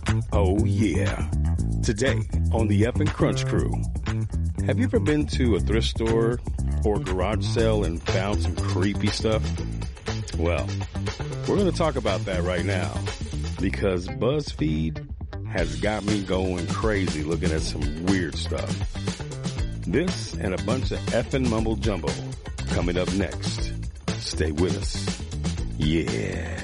Oh yeah. Today on the F and Crunch Crew. Have you ever been to a thrift store or garage sale and found some creepy stuff? Well, we're going to talk about that right now because BuzzFeed has got me going crazy looking at some weird stuff. This and a bunch of effing mumble jumbo coming up next. Stay with us. Yeah.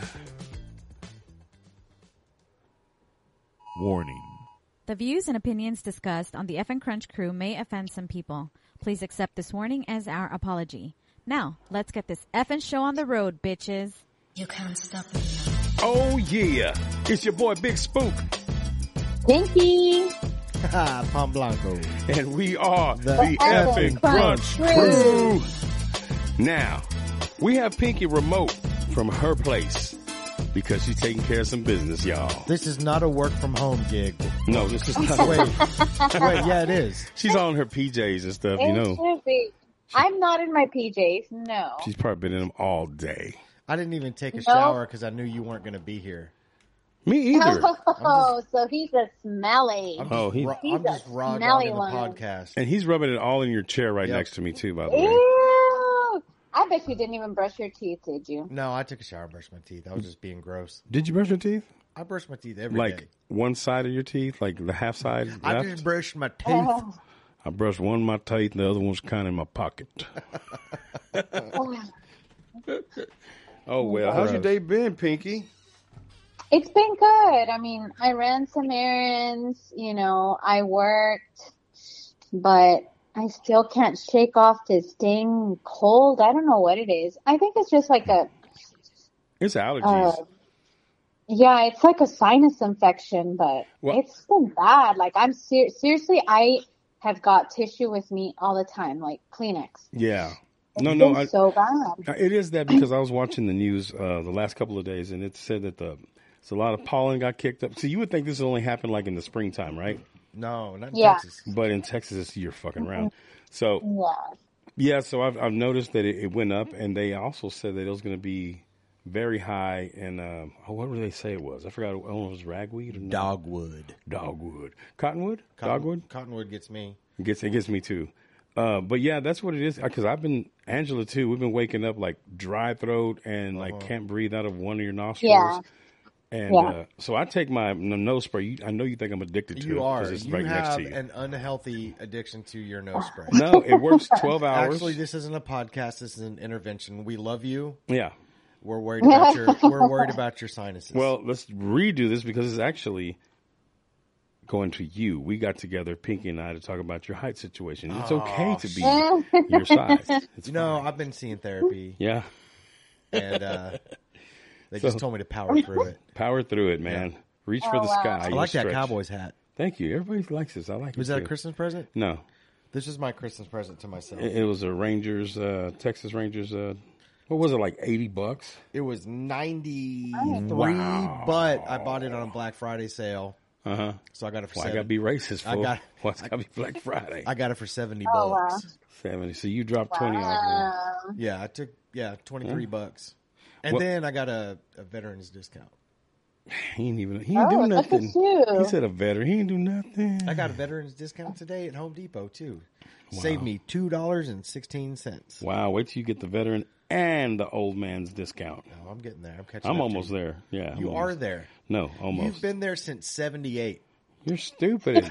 Warning. The views and opinions discussed on the F and Crunch Crew may offend some people. Please accept this warning as our apology. Now, let's get this effing show on the road, bitches. You can't stop me now. Oh yeah. It's your boy Big Spook. Pinky. Pom Blanco. And we are the F effing and Crunch Crunch Crew. Now, we have Pinky remote from her place because she's taking care of some business, y'all. This is not a work from home gig. No, this is not. Wait, yeah, it is. She's on her PJs and stuff, you It know. should be. I'm not in my PJs, no. She's probably been in them all day. I didn't even take a shower because I knew you weren't going to be here. Me either. Oh, so he's a smelly. Oh, I'm just raw smelly dogging the one. podcast. And he's rubbing it all in your chair right Yep. next to me too, by the way. Ew. I bet you didn't even brush your teeth, did you? No, I took a shower and brushed my teeth. I was just being gross. Did you brush your teeth? I brush my teeth every day. Like one side of your teeth, like the half side I left? just brushed my teeth. Oh. I brushed one of my teeth and the other one's kind of in my pocket. Oh, well. How's your day been, Pinky? It's been good. I mean, I ran some errands, I worked, but I still can't shake off this dang cold. I don't know what it is. I think it's just like It's allergies. yeah, it's like a sinus infection, but Well- it's been bad. Like I'm seriously, I have got tissue with me all the time, like Kleenex. Yeah. It's No, been so bad. It is that because I was watching the news the last couple of days, and it said that so a lot of pollen got kicked up. So you would think this only happened like in the springtime, right? No, not in Yeah. Texas. But in Texas, it's year fucking round. So Yeah. yeah, so I've noticed that it went up, and they also said that it was going to be very high. And what did they say it was? I forgot. I don't know if it was ragweed or not. Dogwood. Dogwood, cottonwood, dogwood. Cottonwood gets me. It gets me too. But yeah, that's what it is. Because I've been Angela too. We've been waking up like dry throat and like can't breathe out of one of your nostrils. Yeah. And so I take my nose spray. I know you think I'm addicted to it. You 'cause are. It's You right next have to you. an unhealthy addiction to your nose spray. No, it works 12 hours. Actually, this isn't a podcast. This is an intervention. We love you. Yeah. We're worried about your sinuses. Well, let's redo this because it's actually going to you. We got together, Pinky and I, to talk about your height situation. It's okay to be your size. It's fine. I've been seeing therapy, Yeah. and they just told me to power through it. Power through it, man. Reach for the wow. sky. I You like that stretch. Cowboys hat. Thank you. Everybody likes this. I like it. Was that a too. Christmas present? No. This is my Christmas present to myself. It was a Rangers, Texas Rangers. What was it, like $80? It was 93, Wow. but I bought it on a Black Friday sale, so I got it for Well, I 70. got to be racist, fool. got- What's got to be Black Friday? I got it for 70 Oh, bucks. wow. 70. So you dropped 20 off. Yeah, I took 23 bucks, and Well- then I got a veterans discount. He ain't do look at nothing. you. He said a veteran. He ain't do nothing. I got a veterans discount today at Home Depot too. Saved me $2.16. Wow, wait till you get the veteran and the old man's discount. Oh, I'm getting there. I'm catching. I'm up almost to you. there. Yeah. You I'm are almost. there. No, almost. You've been there since 78. You're stupid.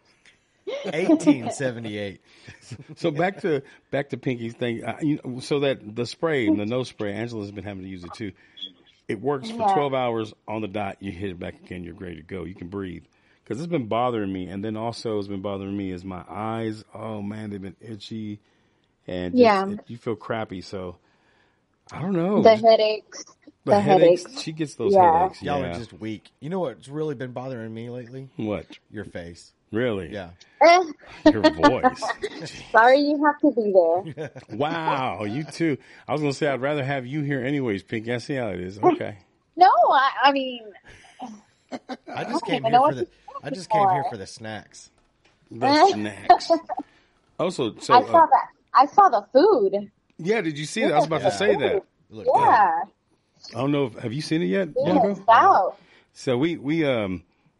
1878. So back to Pinky's thing. So that the spray, the nose spray, Angela's been having to use it too. It works for 12 hours on the dot. You hit it back again. You're ready to go. You can breathe. Because it's been bothering me. And then also it's been bothering me is my eyes. Oh, man, they've been itchy. And you feel crappy. So I don't know. The headaches. The headaches. She gets those headaches. Y'all Yeah. are just weak. You know what's really been bothering me lately? What? Your face. Really? Yeah. Your voice. Sorry you have to be there. Wow. You too. I was going to say I'd rather have you here anyways, Pinky. I see how it is. Okay. No, I mean, I just came I here know for what I just came here for the snacks. The snacks. Also, so I saw the food. yeah, did you see that? I was about to say that. It looked Yeah. I don't know. Have you seen it yet? Yeah, Yanko? it's out. So we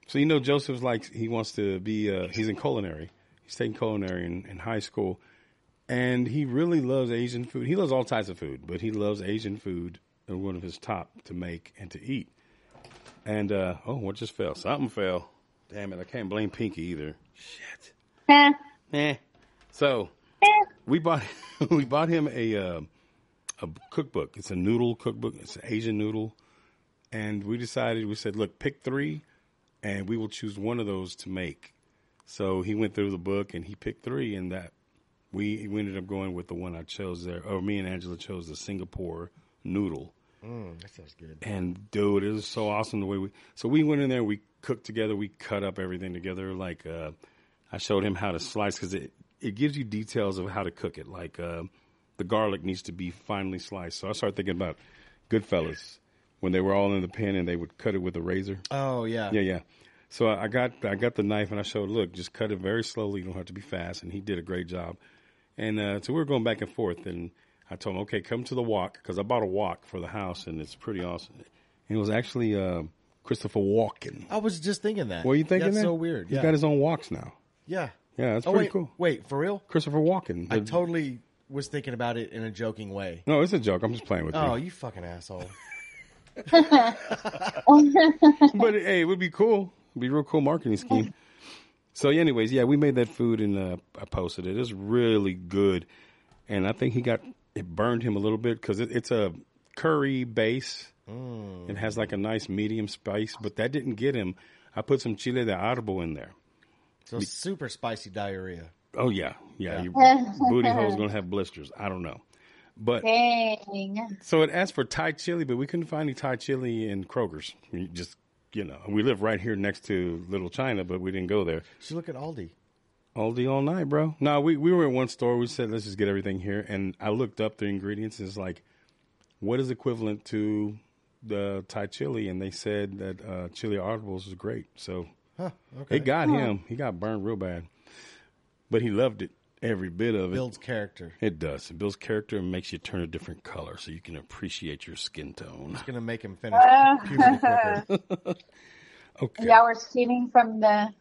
So, you know, Joseph's like, he wants to be, he's in culinary. He's taking culinary in high school. And he really loves Asian food. He loves all types of food, but he loves Asian food, one of his top to make and to eat. And, what just fell? Something fell. Damn it, I can't blame Pinky either. Shit. So, we bought him a cookbook. It's a noodle cookbook. It's an Asian noodle. And we said, look, pick 3, and we will choose one of those to make. So he went through the book, and he picked 3, and that we ended up going with the one I chose there. Or me and Angela chose the Singapore noodle. That sounds good. And, dude, it was so awesome the way so we went in there, we cooked together, we cut up everything together. Like, I showed him how to slice, because it gives you details of how to cook it. Like, the garlic needs to be finely sliced. So I started thinking about Goodfellas when they were all in the pen and they would cut it with a razor. Oh, yeah. Yeah. So I got the knife and I showed, look, just cut it very slowly. You don't have to be fast. And he did a great job. And so we were going back and forth. And I told him, okay, come to the wok, because I bought a wok for the house and it's pretty awesome. And it was actually Christopher Walken. I was just thinking that. Were you thinking that? That's so weird. He's got his own woks now. Yeah. Yeah, that's pretty cool. Wait, for real? Christopher Walken. I totally was thinking about it in a joking way. No, it's a joke. I'm just playing with you. Oh, you fucking asshole. But, hey, it would be cool. It'd be a real cool marketing scheme. So, anyways, yeah, we made that food and I posted it. It's really good. And I think it burned him a little bit because it's a curry base. It has like a nice medium spice, but that didn't get him. I put some chile de árbol in there. So super spicy diarrhea. Oh, yeah. Your booty hole's going to have blisters. I don't know. But Dang. so it asked for Thai chili, but we couldn't find any Thai chili in Kroger's. We live right here next to Little China, but we didn't go there. So look at Aldi. Aldi all night, bro. No, we were in one store. We said, let's just get everything here. And I looked up the ingredients. It's like, what is equivalent to the Thai chili? And they said that chili artibles is great. So it got him. He got burned real bad. But he loved it. Every bit of it. Builds character. It does. It builds character and makes you turn a different color so you can appreciate your skin tone. It's going to make him finish puberty quicker. Okay. Y'all were steaming from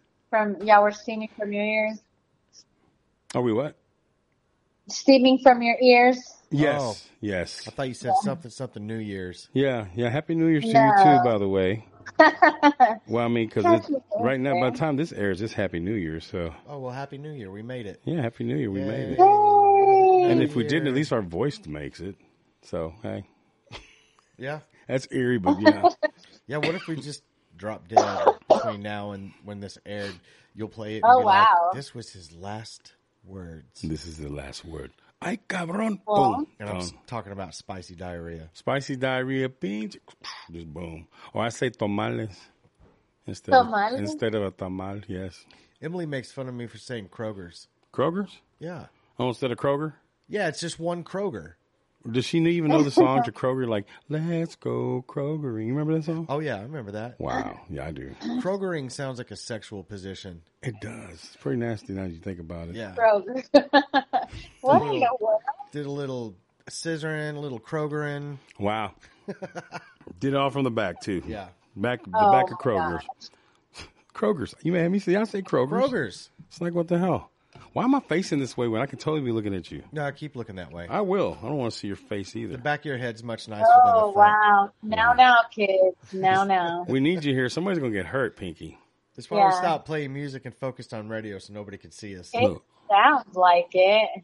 New Year's? Are we what? Steaming from your ears? Yes. Oh. Yes. I thought you said something New Year's. Yeah. Happy New Year's to you too, by the way. Well, I mean, because right now, by the time this airs, it's Happy New Year. So. Oh, well, Happy New Year. We made it. Yeah, Happy New Year. We made it. Yay. And if we didn't, at least our voice makes it. So, hey. Yeah. That's eerie, but yeah. Yeah, what if we just drop dead between now and when this aired? You'll play it and Oh, be wow. like, this was his last words. This is the last word. Ay, cabrón. Aw. Boom. And I'm talking about spicy diarrhea. Spicy diarrhea, beans, just boom. Or I say tamales instead Tamales? of a tamal. Yes. Emily makes fun of me for saying Kroger's. Kroger's? Yeah. Oh, instead of Kroger? Yeah, it's just one Kroger. Does she even know the song to Kroger? Like, let's go Krogering. You remember that song? Oh, yeah, I remember that. Wow. Yeah, I do. Krogering sounds like a sexual position. It does. It's pretty nasty now that you think about it. Yeah. Kroger. What in the world? Did a little scissoring, a little Krogering. Wow. Did it all from the back, too. Yeah. Back of Kroger's. Kroger's. You made me say, I say Kroger's. Kroger's. It's like, what the hell? Why am I facing this way when I can totally be looking at you? No, I keep looking that way. I will. I don't want to see your face either. The back of your head's much nicer than Oh, the front. wow. Now, kids. Now. We need you here. Somebody's going to get hurt, Pinky. That's why we Yeah. stopped playing music and focused on radio so nobody could see us. It Look. sounds like it.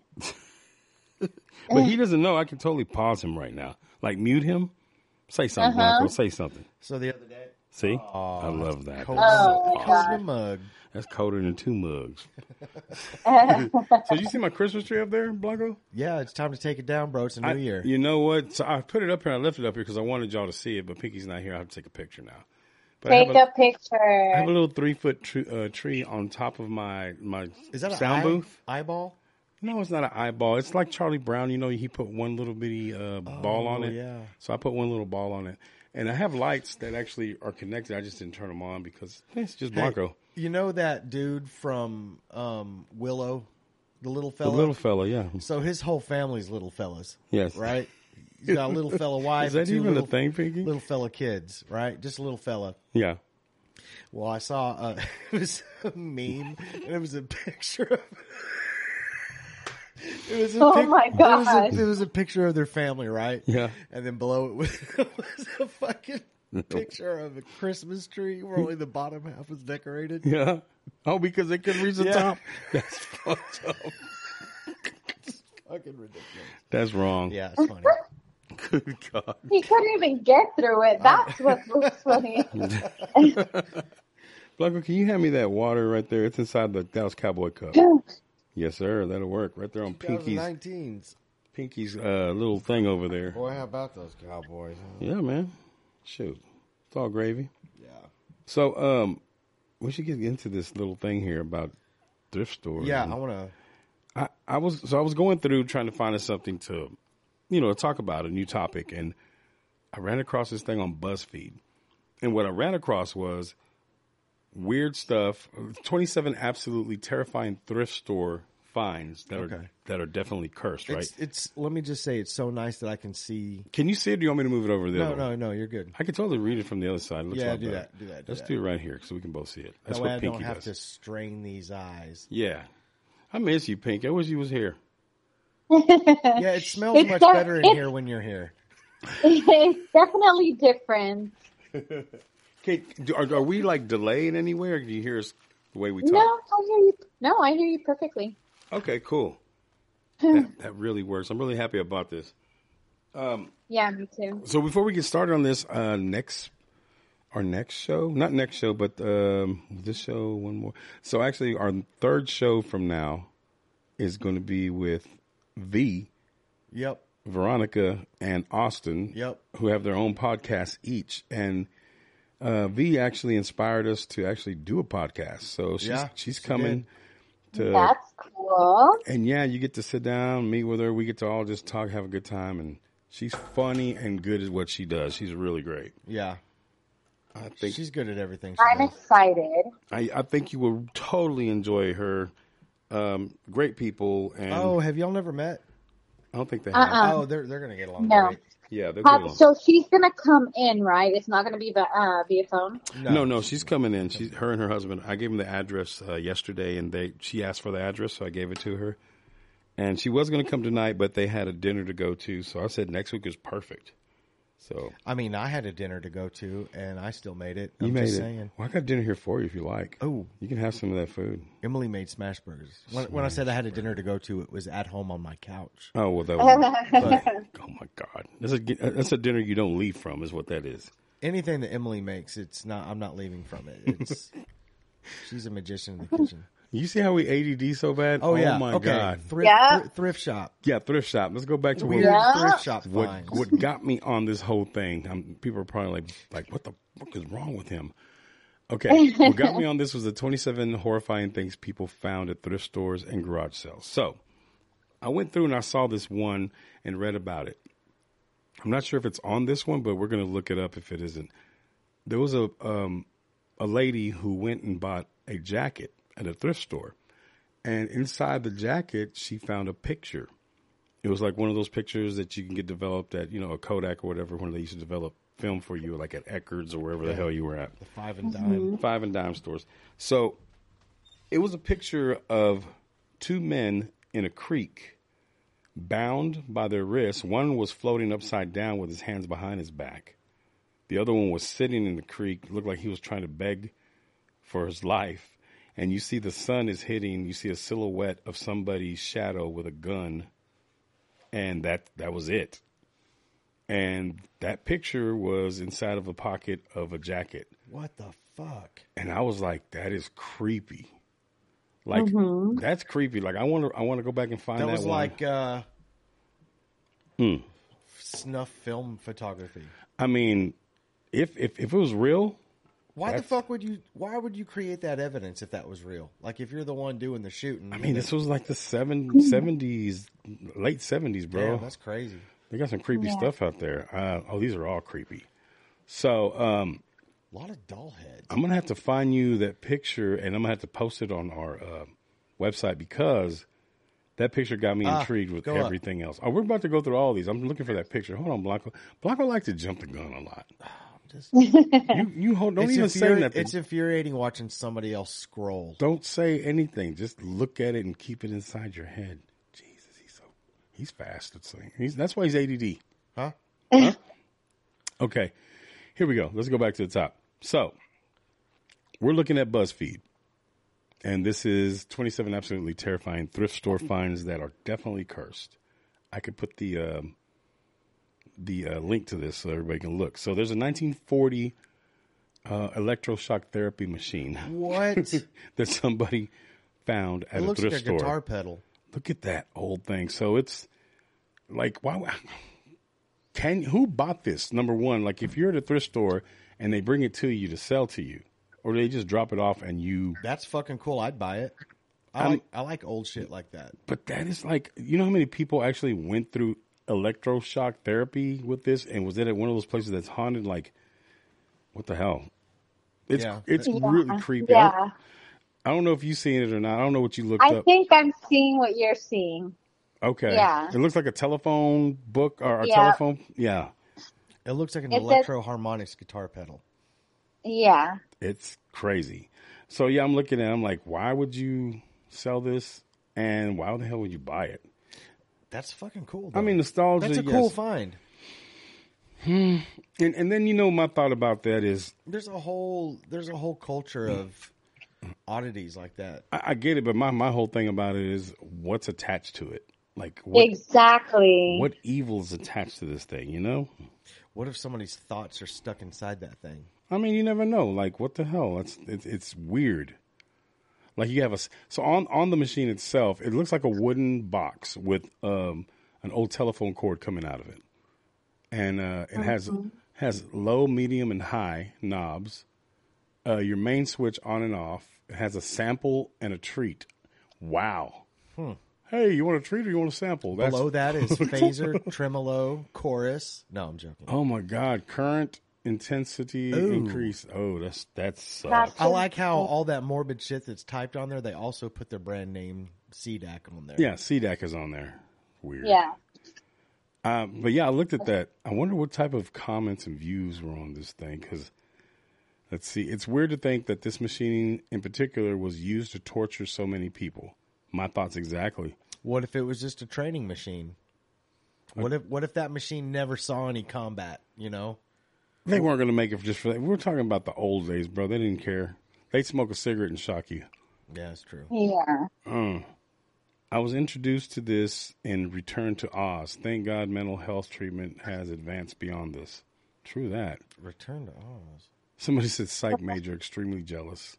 But he doesn't know. I can totally pause him right now. Like, mute him. Say something, Blanco. Say something. So the other day, See? I love that. cold, That's so Oh, awesome. cold in the mug. That's colder than 2 mugs. So you see my Christmas tree up there, Blanco? Yeah, it's time to take it down, bro. It's a new year. You know what? So I put it up here. I left it up here because I wanted y'all to see it, but Pinky's not here. I have to take a picture now. But Take a I have picture. a little 3-foot tree on top of my Is that sound booth. eyeball? No, it's not an eyeball. It's like Charlie Brown. You know, he put one little bitty ball on it. Yeah. So I put one little ball on it. And I have lights that actually are connected. I just didn't turn them on because it's just Blanco. Hey, you know that dude from Willow, the little The fella? little fella, yeah. So his whole family's little fellas. Yes. Right? He's got a little fella wife. Is that and two even a little, thing, Pinky? Little fella kids, right? Just a little fella. Yeah. Well, I saw it was a meme, and it was a picture of. It was a Oh my gosh. It was a picture of their family, right? Yeah. And then below it was, was a fucking picture of a Christmas tree where only the bottom half was decorated. Yeah. Oh, because they couldn't reach the Yeah. top. That's fucked up. It's fucking ridiculous. That's wrong. Yeah, it's funny. Good God. He couldn't even get through it. That's what was funny. Blanco, can you hand me that water right there? It's inside the Dallas Cowboy cup. Yes, sir. That'll work. Right there on Pinky's little thing over there. Boy, how about those Cowboys? Huh? Yeah, man. Shoot. It's all gravy. Yeah. So, we should get into this little thing here about thrift stores. Yeah, I want to. I was going through trying to find something to, talk about, a new topic, and I ran across this thing on BuzzFeed. And what I ran across was weird stuff, 27 absolutely terrifying thrift store finds that are definitely cursed, right? It's. Let me just say, it's so nice that I can see. Can you see it? Or do you want me to move it over there? No, you're good. I can totally read it from the other side. It looks Yeah, like do that. Let's do it right here so we can both see it. That's That way what I Pinky don't have does. to strain these eyes. Yeah. I miss you, Pink. I wish you was here. Yeah, it smells much better in here when you're here. It's definitely different. Okay, are we like delayed anywhere? Or can you hear us the way we talk? No, I hear you. No, I hear you perfectly. Okay, cool. That really works. I'm really happy about this. Yeah, me too. So before we get started on this, our next show, not next show, but this show, one more. So actually, our third show from now is going to be with V, Yep. Veronica, and Austin, Yep. who have their own podcast each. And V actually inspired us to actually do a podcast. So she's coming to. That's cool. And yeah, you get to sit down, meet with her. We get to all just talk, have a good time, and she's funny and good at what she does. She's really great. Yeah. I think She's good at everything. I'm excited. I think you will totally enjoy her. Great people, and Oh, have y'all never met? I don't think they have. Oh, they're gonna get along No. great. Yeah, they'll get along. So she's gonna come in, right? It's not gonna be via phone. No, she's coming in. Her and her husband. I gave them the address yesterday, and she asked for the address, so I gave it to her. And she was going to come tonight, but they had a dinner to go to, so I said next week is perfect. So I mean, I had a dinner to go to, and I still made it. you I'm made just it. saying. Well, I got dinner here for you if you like. Oh. You can have some of that food. Emily made smash burgers. When I said I had a dinner to go to, it was at home on my couch. Oh well, that was. But Oh my God, that's a dinner you don't leave from, is what that is. anything that Emily makes, it's not. I'm not leaving from it. It's she's a magician in the kitchen. You see how we ADD so bad? Oh yeah. my okay. God. Thrift shop. Yeah, thrift shop. Let's go back to Weird Yeah. thrift shop what finds. what got me on this whole thing. People are probably like, what the fuck is wrong with him? Okay, what got me on this was the 27 horrifying things people found at thrift stores and garage sales. So I went through and I saw this one and read about it. I'm not sure if it's on this one, but we're going to look it up if it isn't. There was a lady who went and bought a jacket at a thrift store, and inside the jacket she found a picture. It was like one of those pictures that you can get developed at, a Kodak or whatever, when they used to develop film for you, like at Eckerd's or wherever the hell you were at. The 5 and dime. 5 and dime stores. So it was a picture of two men in a creek, bound by their wrists. One was floating upside down with his hands behind his back. The other one was sitting in the creek, looked like he was trying to beg for his life. And you see the sun is hitting, you see a silhouette of somebody's shadow with a gun, and that was it. And that picture was inside of a pocket of a jacket. What the fuck? And I was like, that is creepy. Like, that's creepy. Like, I want to go back and find that That was one. like snuff film photography. I mean, if it was real, Why the fuck would you? Why would you create that evidence if that was real? Like if you're the one doing the shooting. I mean, this was like the 70s, late 70s, bro. Damn, that's crazy. They got some creepy stuff out there. These are all creepy. So, A lot of doll heads. I'm going to have to find you that picture, and I'm going to have to post it on our website, because that picture got me intrigued with go up. everything else. Oh, we're about to go through all these. I'm looking for that picture. Hold on, Blanco. Blanco likes to jump the gun a lot. Just You hold, don't even say nothing. It's infuriating watching somebody else scroll. Don't say anything. Just look at it and keep it inside your head. Jesus, he's fast at saying. That's why he's ADD. Huh? Okay, here we go. Let's go back to the top. So, we're looking at BuzzFeed. And this is 27 absolutely terrifying thrift store finds that are definitely cursed. I could put the link to this so everybody can look. So there's a 1940 electroshock therapy machine. What? That somebody found at a thrift store. It looks like a guitar pedal. Look at that old thing. So it's like, who bought this? Number one, like if you're at a thrift store and they bring it to you to sell to you, or they just drop it off and you... That's fucking cool. I'd buy it. I like old shit like that. But that is like... You know how many people actually went through electroshock therapy with this? And was it at one of those places that's haunted? Like, what the hell? It's really creepy. Yeah. I don't know if you've seen it or not. I don't know what you looked up. I think I'm seeing what you're seeing. Okay. Yeah. It looks like a telephone book or a telephone. Yeah. It looks like an It electro harmonics guitar pedal. Yeah. It's crazy. So, yeah, I'm looking at it. I'm like, why would you sell this? And why the hell would you buy it? That's fucking cool, though. I mean, nostalgia. That's a cool find. And then, my thought about that is... There's a whole culture of oddities like that. I get it, but my whole thing about it is what's attached to it. Like, Exactly. What evil is attached to this thing, you know? What if somebody's thoughts are stuck inside that thing? I mean, you never know. Like, what the hell? It's weird. Like, you have so on the machine itself, it looks like a wooden box with an old telephone cord coming out of it, and it has low, medium, and high knobs. Your main switch on and off. It has a sample and a treat. Wow. Hey, you want a treat or you want a sample? Below that is phaser, tremolo, chorus. No, I'm joking. Oh my God! Current intensity increase. Oh, that sucks. That's I like how all that morbid shit that's typed on there, they also put their brand name CDAC on there. Yeah, CDAC is on there. Weird. Yeah. But yeah, I looked at that. I wonder what type of comments and views were on this thing. Because, let's see. It's weird to think that this machine in particular was used to torture so many people. My thoughts exactly. What if it was just a training machine? What if that machine never saw any combat, you know? They weren't going to make it just for that. We're talking about the old days, bro. They didn't care. They'd smoke a cigarette and shock you. Yeah, that's true. Yeah. I was introduced to this in Return to Oz. Thank God mental health treatment has advanced beyond this. True that. Return to Oz. Somebody said psych major, extremely jealous.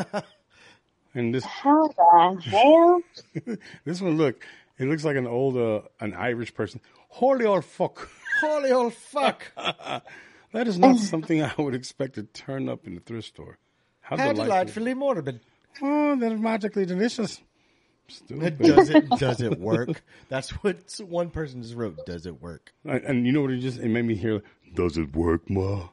And this... How the hell? This one, look. It looks like an old, an Irish person. Holy old fuck. Holy old fuck. That is not something I would expect to turn up in the thrift store. How delightfully morbid. Oh, that is magically delicious. Stupid. Does it work? That's what one person just wrote. Does it work? And you know what it made me hear? Does it work, Ma?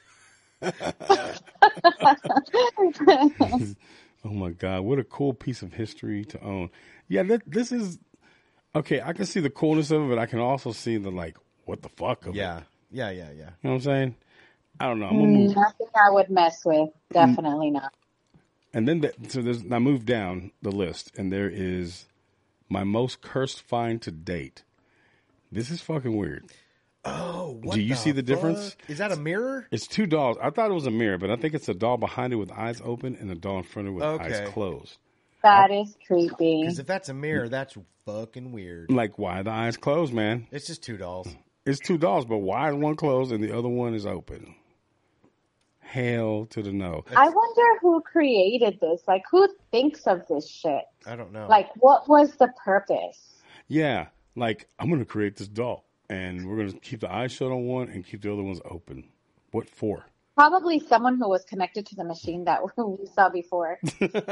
Oh my God, what a cool piece of history to own. Yeah, this is, okay, I can see the coolness of it, but I can also see the, like, what the fuck of it. Yeah. You know what I'm saying? I don't know. I'm gonna move. Nothing I would mess with. Definitely not. And then, I moved down the list, and there is my most cursed find to date. This is fucking weird. Oh, what do you see the difference? Is that a mirror? It's two dolls. I thought it was a mirror, but I think it's a doll behind it with eyes open and a doll in front of it with eyes closed. That is creepy. Because if that's a mirror, that's fucking weird. Like, why the eyes closed, man? It's just two dolls. It's two dolls, but why is one closed and the other one is open? Hell to the no. I wonder who created this. Like, who thinks of this shit? I don't know. Like, what was the purpose? Yeah, like, I'm going to create this doll, and we're going to keep the eyes shut on one and keep the other ones open. What for? Probably someone who was connected to the machine that we saw before.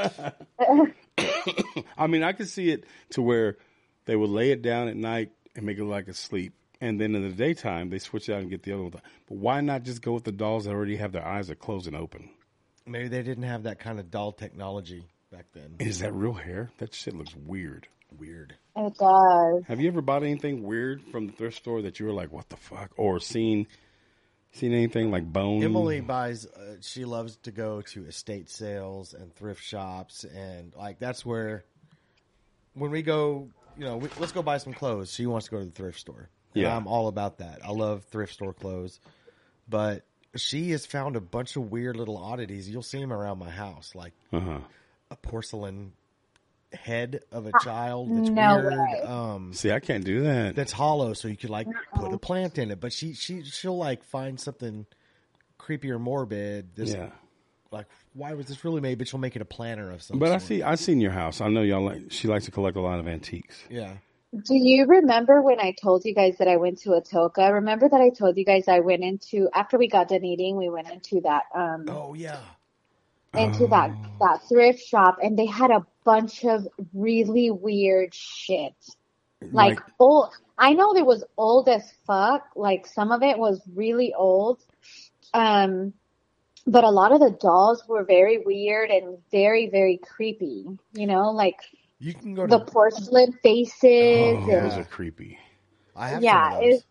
I mean, I could see it to where they would lay it down at night and make it like a sleep. And then in the daytime, they switch out and get the other one. But why not just go with the dolls that already have their eyes that close and open? Maybe they didn't have that kind of doll technology back then. Is that real hair? That shit looks weird. Weird. It does. Have you ever bought anything weird from the thrift store that you were like, what the fuck? Or seen Seen anything like bone? Emily buys. She loves to go to estate sales and thrift shops, and like that's where when we go, let's go buy some clothes. She wants to go to the thrift store. And Yeah. I'm all about that. I love thrift store clothes, but she has found a bunch of weird little oddities. You'll see them around my house, like Uh-huh. a porcelain head of a child that's No weird. way. See, I can't do that. That's hollow, so you could like put a plant in it. But she'll like find something creepy or morbid. Yeah. Like, why was this really made? But she'll make it a planner of some But sort. I seen your house. I know she likes to collect a lot of antiques. Yeah. Do you remember when I told you guys that I went to Atoka? Remember that I told you guys I went into, after we got done eating, we went into that, Oh yeah. that thrift shop, and they had a bunch of really weird shit. Like old, I know it was old as fuck. Like some of it was really old. But a lot of the dolls were very weird and very, very creepy. Like You can go the to. porcelain faces. Oh, and, those are creepy. I have yeah, some of those.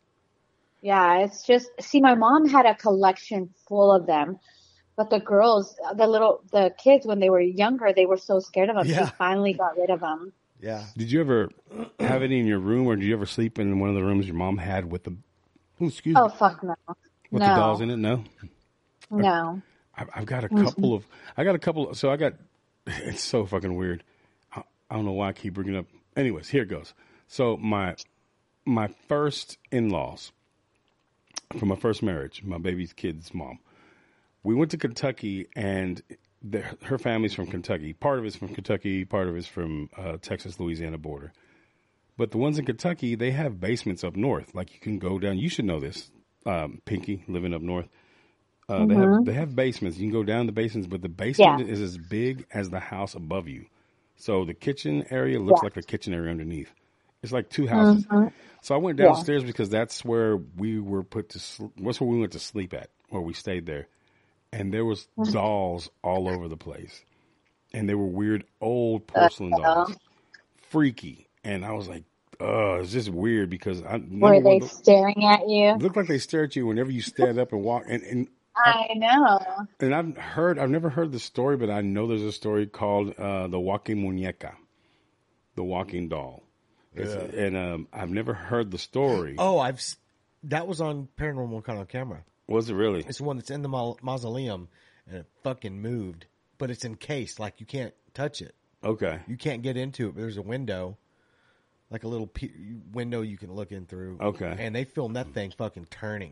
it's just, see, my mom had a collection full of them. But the girls, the kids, when they were younger, they were so scared of them. Yeah. She finally got rid of them. Yeah. Did you ever have any in your room, or did you ever sleep in one of the rooms your mom had with the? Oh, excuse Oh, me. fuck no. With No. the dolls in it? No. No. I've got a couple of. I got a couple. So I got. It's so fucking weird. I don't know why I keep bringing it up. Anyways, here it goes. So my first in-laws from my first marriage, my baby's kid's mom. We went to Kentucky, and her family's from Kentucky. Part of it's from Kentucky, part of it's from Texas, Louisiana border. But the ones in Kentucky, they have basements up north. Like you can go down. You should know this, Pinky, living up north. They have basements. You can go down the basements, but the basement is as big as the house above you. So the kitchen area looks like the kitchen area underneath. It's like two houses. So I went downstairs because that's where we were put to. That's where we went to sleep at, where we stayed there. And there was dolls all over the place. And they were weird old porcelain dolls. Freaky. And I was like, it's just weird because Were they staring at you? It looked like they stare at you whenever you stand up and walk. And I know. And I've never heard the story, but I know there's a story called the Walking Muñeca, the walking doll. And I've never heard the story. Oh, that was on Paranormal Kind of Camera. Was it really? It's the one that's in the mausoleum, and it fucking moved. But it's encased, like you can't touch it. Okay. You can't get into it, but there's a window, like a little window you can look in through. Okay. And they filmed that thing fucking turning.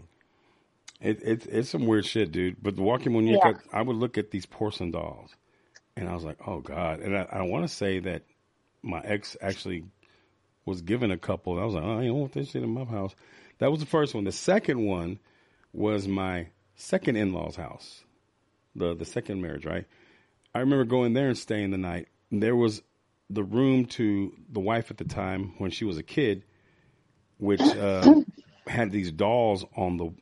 It's some weird shit, dude. But the Walking Muñeca, I would look at these porcelain dolls, and I was like, oh, God. And I want to say that my ex actually was given a couple. And I was like, oh, I don't want this shit in my house. That was the first one. The second one was my second in-law's house, the second marriage, right? I remember going there and staying the night. There was the room to the wife at the time when she was a kid, which had these dolls on the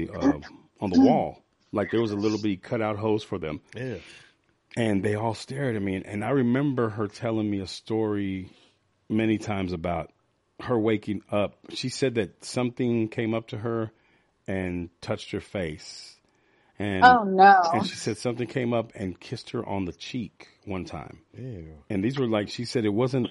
wall. Like there was a little bitty cutout hose for them. Yeah. And they all stared at me. And I remember her telling me a story many times about her waking up. She said that something came up to her and touched her face. And, oh, no. And she said something came up and kissed her on the cheek one time. Ew. And these were like, she said it wasn't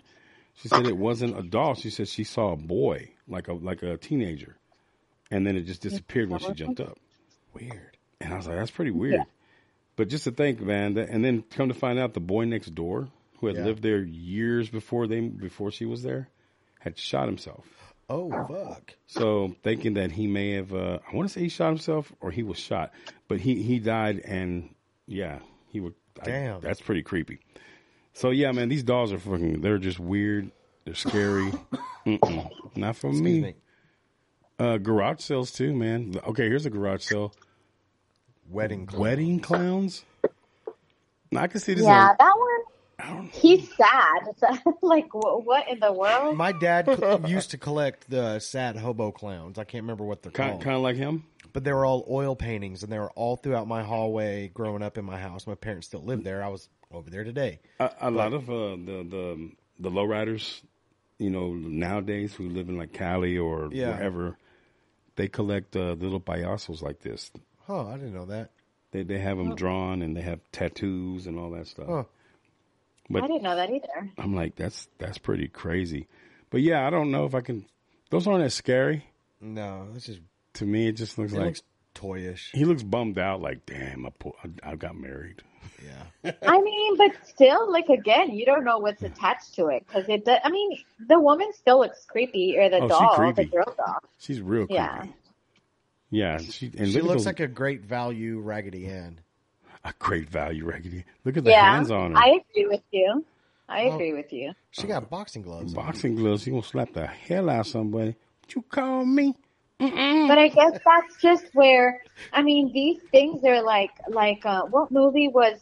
a doll. She said she saw a boy, like a teenager. And then it just disappeared when she jumped up. Weird. And I was like, that's pretty weird. Yeah. But just to think, man, and then come to find out the boy next door who had lived there years before she was there had shot himself. Oh, fuck. So thinking that he may have, I want to say he shot himself or he was shot, but he died and he would. Damn. That's pretty creepy. So yeah, man, these dolls are they're just weird. They're scary. Not for me. Garage sales too, man. Okay, here's a garage sale. Wedding clowns. Now, I can see this. Yeah, that one. He's sad. Like, what in the world? My dad used to collect the sad hobo clowns. I can't remember what they're called. Kind of like him? But they were all oil paintings, and they were all throughout my hallway growing up in my house. My parents still lived there. I was over there today. A lot of the lowriders, nowadays who live in like Cali or wherever, they collect little payasos like this. Huh, I didn't know that. They have them drawn and they have tattoos and all that stuff. Huh. But I didn't know that either. I'm like, that's pretty crazy. But yeah, I don't know if I can. Those aren't as scary No, this is to me. It just looks it like looks toyish. he looks bummed out. Like, damn, I got married. Yeah. I mean, but still, like, again, you don't know what's attached to it because it does. I mean, the woman still looks creepy, or the Oh, she doll, the creepy. girl doll. She's real creepy. Yeah. Yeah, she She look at looks those- like a great value Raggedy Ann. a great value, Raggedy. Look at the Yeah, hands on her. I agree with you. I Oh. agree with you. She got boxing gloves. on. Boxing gloves. She gonna slap the hell out of somebody. What you call me? But I guess that's just where, I mean, these things are like what movie was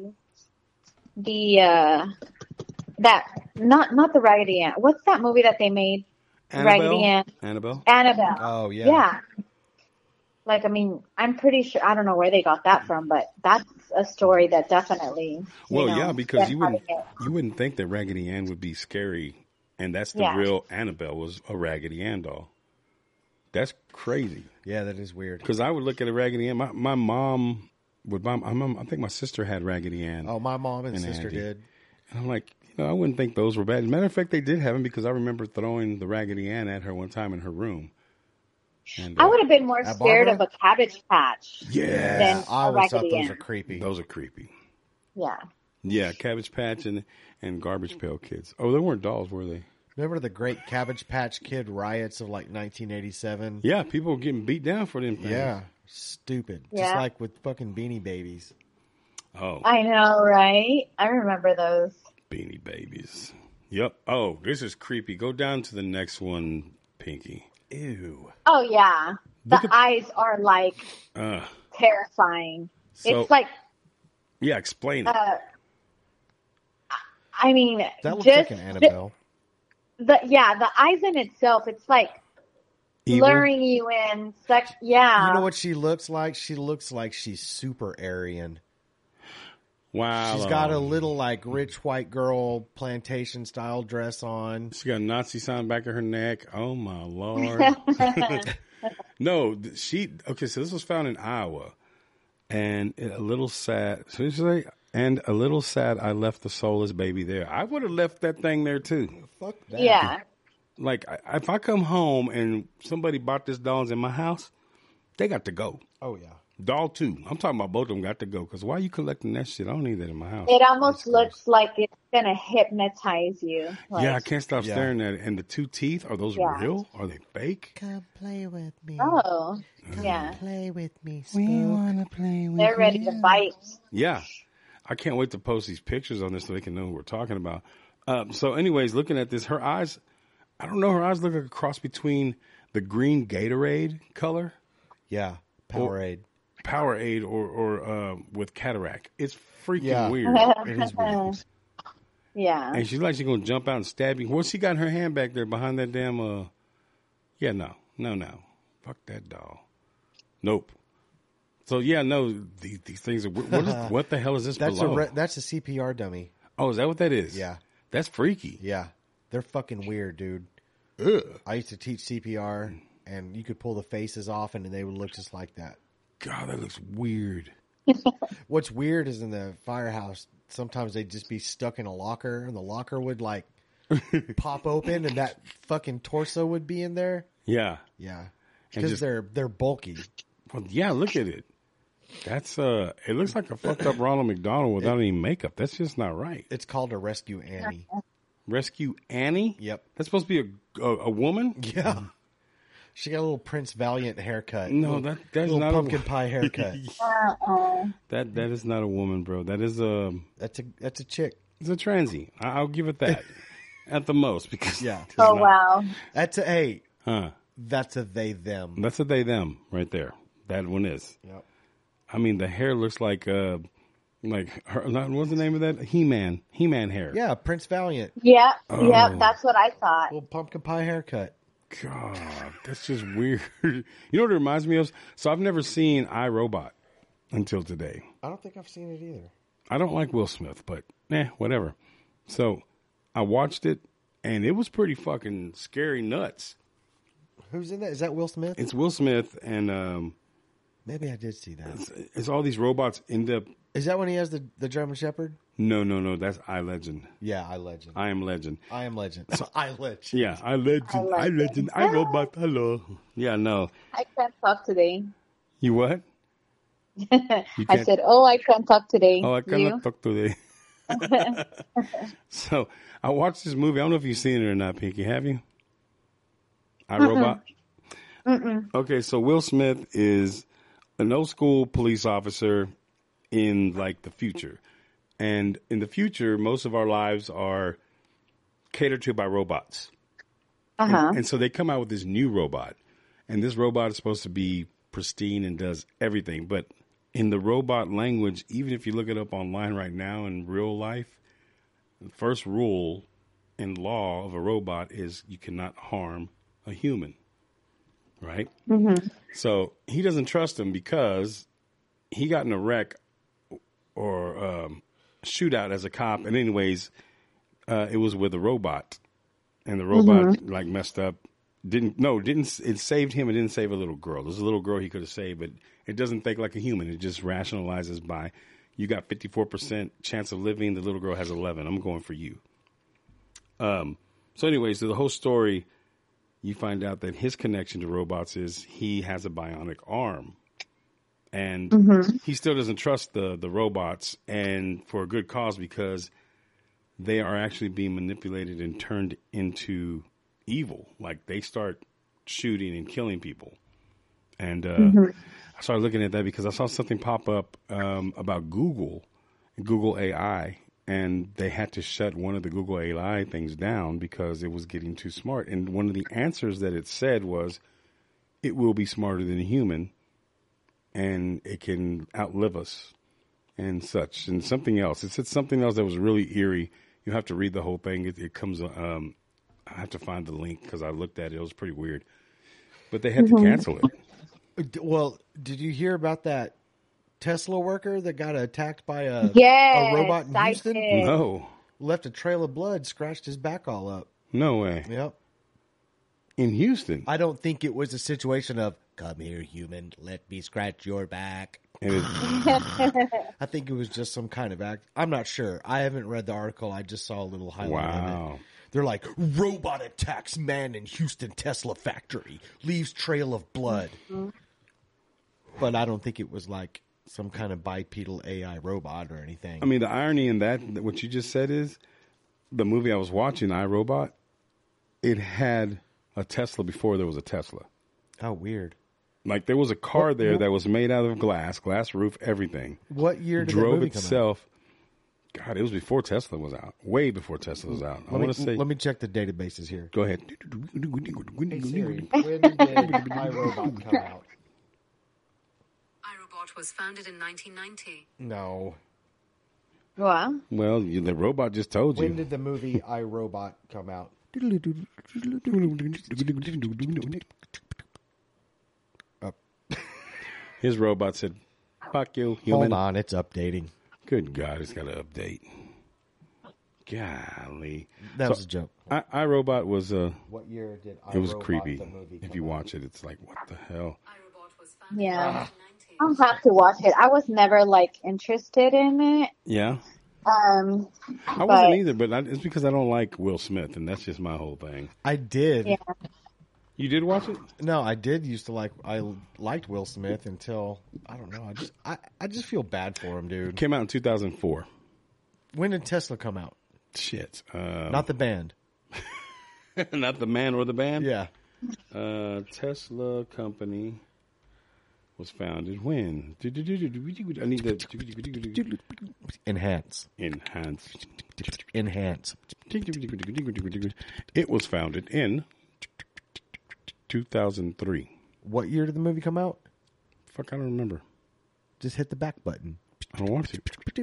that not the Raggedy Ann? What's that movie that they made? Raggedy Ann. Annabelle. Annabelle. Oh, yeah. Yeah. Like, I mean, I'm pretty sure, I don't know where they got that from, but that's a story that definitely. Well, you know, yeah, because you having wouldn't think that Raggedy Ann would be scary, and that's the Yeah. real Annabelle was a Raggedy Ann doll. That's crazy. Yeah, that is weird. Because I would look at a Raggedy Ann. My mom would buy. I think my sister had Raggedy Ann. Oh, my mom and And sister Andy. did. And I'm like, I wouldn't think those were bad. As a matter of fact, they did have them because I remember throwing the Raggedy Ann at her one time in her room. And I would have been more At scared Barbara? of a Cabbage Patch yeah, than I a always thought Raggedy those Ann. are creepy. those are creepy. Yeah. Yeah, Cabbage Patch and Garbage Pail Kids. Oh, they weren't dolls, were they? Remember the great Cabbage Patch Kid riots of like 1987? Yeah, people were getting beat down for them things. Yeah. Stupid. Just Yeah. like with fucking Beanie Babies. Oh, I know, right? I remember those. Beanie Babies. Yep. Oh, this is creepy. Go down to the next one, Pinky. Ew. Oh, yeah. The Look at- eyes are like Uh, terrifying. So- It's like, yeah, explain it. I mean, That looks just like an Annabelle. the eyes in itself, it's like Evil? luring you in. Such, yeah. You know what she looks like? She looks like she's super Aryan. Wow. She's got a little like rich white girl plantation style dress on. She got a Nazi sign back of her neck. Oh my lord. No, okay, so this was found in Iowa. And a little sad. So she's like, and a little sad I left the soulless baby there. I would have left that thing there too. Fuck that. Yeah. Like, if I come home and somebody bought this doll in my house, they got to go. Oh, yeah. Doll too. I'm talking about both of them got to go. Because why are you collecting that shit? I don't need that in my house. It almost looks like it's going to hypnotise you. Like, Yeah, I can't stop Yeah. staring at it. And the two teeth, are those Yeah. real? Are they fake? Come play with me. Oh, yeah. Play with me, We Spook. want to play with They're ready to bite. Yeah. I can't wait to post these pictures on this so they can know who we're talking about. So anyways, looking at this, her eyes, I don't know, her eyes look like a cross between the green Gatorade color, Yeah. Powerade. Powerade, or with cataract. It's freaking Yeah. weird. It is weird. Yeah. And she's like she's going to jump out and stab you. What's she got in her hand back there behind that damn, yeah, no. Fuck that doll. Nope. So yeah, no, these things are, what the hell is this That's below? that's a CPR dummy. Oh, is that what that is? Yeah. That's freaky. Yeah. They're fucking weird, dude. Ugh. I used to teach CPR, and you could pull the faces off, and they would look just like that. God, that looks weird. What's weird is in the firehouse, sometimes they'd just be stuck in a locker, and the locker would, like, pop open, and that fucking torso would be in there. Yeah. Yeah. Because just- they're bulky. Well, yeah, look at it. That's it looks like a fucked up Ronald McDonald without any makeup. That's just not right. It's called a Rescue Annie. Rescue Annie? Yep. That's supposed to be a woman? Yeah. She got a little Prince Valiant haircut. No, Little- that's little not pumpkin pie haircut. that is not a woman, bro. That is That's a chick. it's a transy. I'll give it that. At the most, because Yeah. it's Oh, not- wow. That's a hey. Huh. That's a they them. That's a they them right there. That one is. Yep. I mean, the hair looks like her. What's the name of that? He-Man hair. Yeah, Prince Valiant. Yeah. Oh. Yeah. That's what I thought. Little pumpkin pie haircut. God, that's just weird. You know what it reminds me of? So I've never seen iRobot until today. I don't think I've seen it either. I don't like Will Smith, but whatever. So I watched it, and it was pretty fucking scary nuts. Who's in that? Is that Will Smith? It's Will Smith, and Maybe I did see that. it's all these robots end up. Is that when he has the German Shepherd? No. That's I Legend. Yeah, I Legend. I am Legend. I am Legend. So I Legend. Yeah, I Legend. I Legend. I Robot. Hello. Yeah, no. I can't talk today. You what? I can't- said, "Oh, I can't talk today." Oh, I You? cannot talk today. So I watched this movie. I don't know if you've seen it or not, Pinky. Have you? I Robot. Okay, so Will Smith is an old school police officer in like the future, and in the future, most of our lives are catered to by robots. And so they come out with this new robot, and this robot is supposed to be pristine and does everything, but in the robot language, even if you look it up online right now in real life, the first rule in law of a robot is you cannot harm a human, right? So he doesn't trust him because he got in a wreck or shootout as a cop. And anyways, it was with a robot, and the robot like messed up. It saved him. It didn't save a little girl. There's a little girl he could have saved, but it doesn't think like a human. It just rationalizes by, you got 54% chance of living. The little girl has 11. I'm going for you. So anyways, the whole story, you find out that his connection to robots is he has a bionic arm, and he still doesn't trust the robots, and for a good cause, because they are actually being manipulated and turned into evil. Like they start shooting and killing people. And I started looking at that because I saw something pop up about Google AI, and they had to shut one of the Google AI things down because it was getting too smart. And one of the answers that it said was, it will be smarter than a human, and it can outlive us and such. And something else. It said something else that was really eerie. You have to read the whole thing. It comes, I have to find the link because I looked at it. It was pretty weird. But they had to cancel it. Well, did you hear about that Tesla worker that got attacked by a robot in I Houston? did. No. Left a trail of blood, scratched his back all up. No way. Yep. In Houston. I don't think it was a situation of, come here, human, let me scratch your back. And it, I think it was just some kind of act. I'm not sure. I haven't read the article. I just saw a little highlight of it. wow. They're like, robot attacks man in Houston Tesla factory, leaves trail of blood. But I don't think it was like some kind of bipedal AI robot or anything. I mean, the irony in that, what you just said is, the movie I was watching, iRobot, it had a Tesla before there was a Tesla. How weird. Like there was a car there that was made out of glass roof, everything. What year did that Drove movie come out? itself. God, it was before Tesla was out. Way before Tesla was out. I want to say. Let me check the databases here. Go ahead. Hey Siri, when did iRobot come out? iRobot was founded in 1990. No. Wow. Well, the robot just told you. When did the movie iRobot come out? His robot said, "Fuck you, human." Hold on, it's updating. Good God, it's got to update. Golly. That So, was a joke. iRobot was What year did iRobot it was creepy. the movie If come you out? watch it, it's like, what the hell? iRobot was founded Yeah. in 1990. I'll have to watch it. I was never like interested in it. Yeah, Um, I but wasn't either, but it's because I don't like Will Smith, and that's just my whole thing. I did. yeah, You did watch it? No, I did used to like. I liked Will Smith until I don't know. I just feel bad for him, dude. Came out in 2004. When did Tesla come out? Shit. Not the band. Not the man or the band? Yeah. Tesla Company was founded when? I need to Enhance. enhance. Enhance. It was founded in 2003. What year did the movie come out? Fuck, I don't remember. Just hit the back button. I don't want to.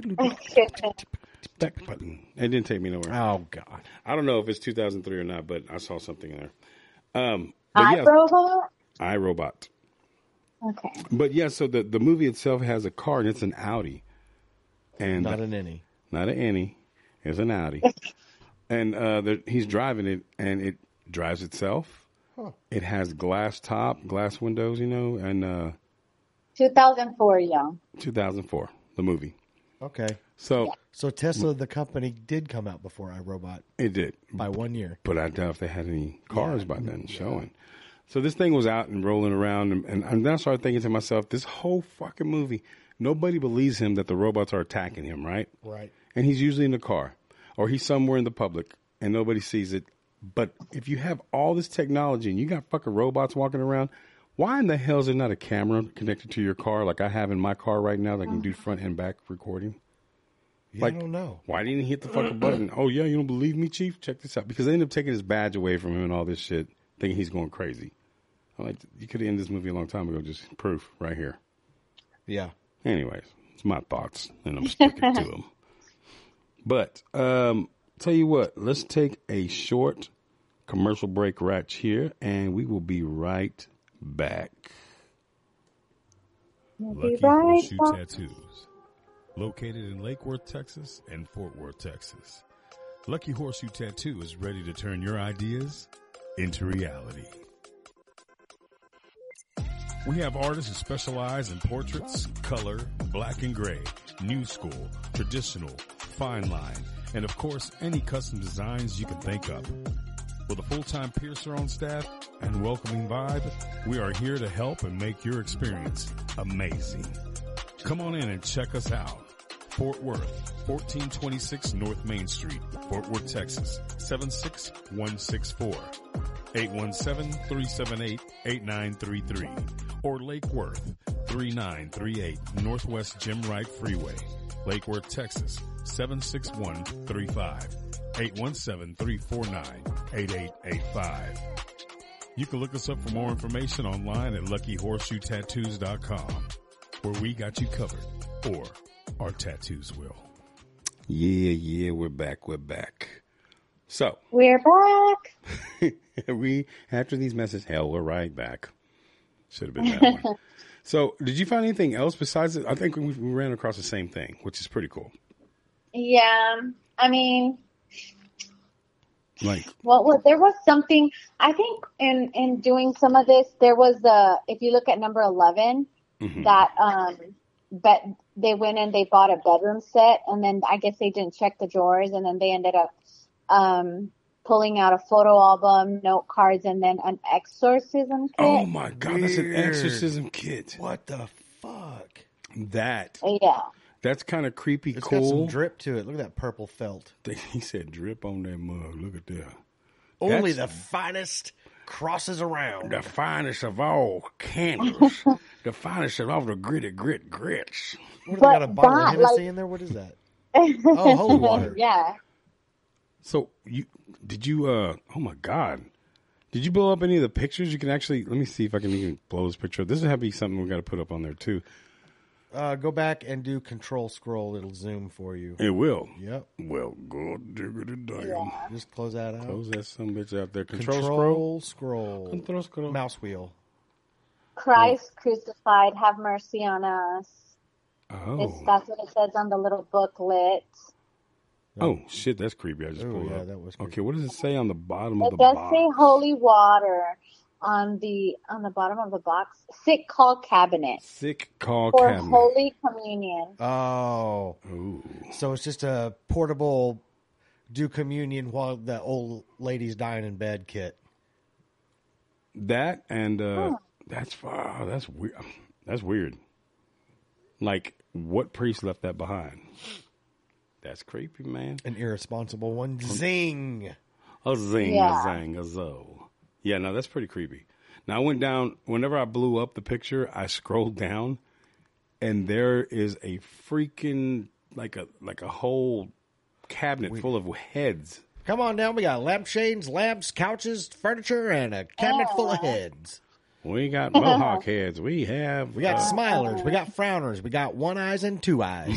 Back button. It didn't take me nowhere. Oh God. I don't know if it's 2003 or not, but I saw something there. But yeah, iRobot. iRobot. Okay. But yeah, so the movie itself has a car, and it's an Audi. And Not an any. Not an Annie. It's an Audi. And he's driving it, and it drives itself. It has glass windows, and 2004, yeah. 2004, the movie. Okay. So So Tesla, the company, did come out before iRobot it did, by 1 year. but I doubt if they had any cars by then showing. So this thing was out and rolling around, and then I started thinking to myself, this whole fucking movie, nobody believes him that the robots are attacking him, right? Right. And he's usually in the car, or he's somewhere in the public, and nobody sees it. But if you have all this technology and you got fucking robots walking around, why in the hell is there not a camera connected to your car like I have in my car right now that can do front and back recording? Yeah, Like, I don't know. Why didn't he hit the fucking button? Oh, yeah, you don't believe me, Chief? Check this out. Because they ended up taking his badge away from him and all this shit, thinking he's going crazy. I'm like, you could have ended this movie a long time ago. Just proof right here. Yeah. Anyways, it's my thoughts, and I'm sticking to them. But tell you what, let's take a short commercial break right here, and we will be right back. Lucky Horseshoe Tattoos, located in Lake Worth, Texas, and Fort Worth, Texas. Lucky Horseshoe Tattoo is ready to turn your ideas into reality. We have artists who specialize in portraits, color, black and gray, new school, traditional, fine line, and of course, any custom designs you can think of. With a full-time piercer on staff and welcoming vibe, we are here to help and make your experience amazing. Come on in and check us out. Fort Worth, 1426 North Main Street, Fort Worth, Texas, 76164. 817-378-8933 or Lake Worth, 3938 Northwest Jim Wright Freeway, Lake Worth, Texas, 76135. 817-349-8885. You can look us up for more information online at luckyhorseshoetattoos.com, where we got you covered, or our tattoos will. Yeah, we're back. So, We're back. after these messages, hell, we're right back. Should have been that one. So, did you find anything else besides it? I think we ran across the same thing, which is pretty cool. Yeah. I mean, Like, there was something, I think in doing some of this, there was if you look at number 11, that, but they went and they bought a bedroom set, and then I guess they didn't check the drawers, and then they ended up, pulling out a photo album, note cards, and then an exorcism kit. oh my God, that's an Weird. exorcism kit. What the fuck? Yeah. That's kind of creepy, It's got some cool. drip to it. Look at that purple felt. He said drip on that mug. Look at that. Only the That's finest crosses around. the finest of all candles. The finest of all the gritty grits. What, do they got a But bottle of that, Hennessy like- in there? What is that? Oh, holy water. Yeah. So oh my God. Did you blow up any of the pictures? You can actually, let me see if I can even blow this picture up. This would have to be something we got to put up on there too. Go back and do control scroll. It'll zoom for you. It will. Yep. Well, good diggity damn. Just close that out. Close that some bitch out there. Control scroll. scroll. Control scroll. Mouse wheel. Christ crucified, have mercy on us. Oh. That's what it says on the little booklet. Oh, shit, that's creepy. I just Ooh, pulled yeah, up. that was creepy. Okay, what does it say on the bottom of It the does box? say holy water on the bottom of the box. Sick call cabinet Sick call for cabinet. Holy Communion. Oh. Ooh. So it's just a portable do communion while the old lady's dying in bed kit. That and that's weird. That's weird. Like, what priest left that behind? That's creepy, man. An irresponsible one. Zing. A zing, Yeah. a zang, a zo. Yeah, no, that's pretty creepy. Now, I went down, whenever I blew up the picture, I scrolled down, and there is a freaking, like a whole cabinet full of heads. Come on down. We got lampshades, lamps, couches, furniture, and a cabinet full of heads. We got mohawk heads. We have... We got smilers. We got frowners. We got one eyes and two eyes.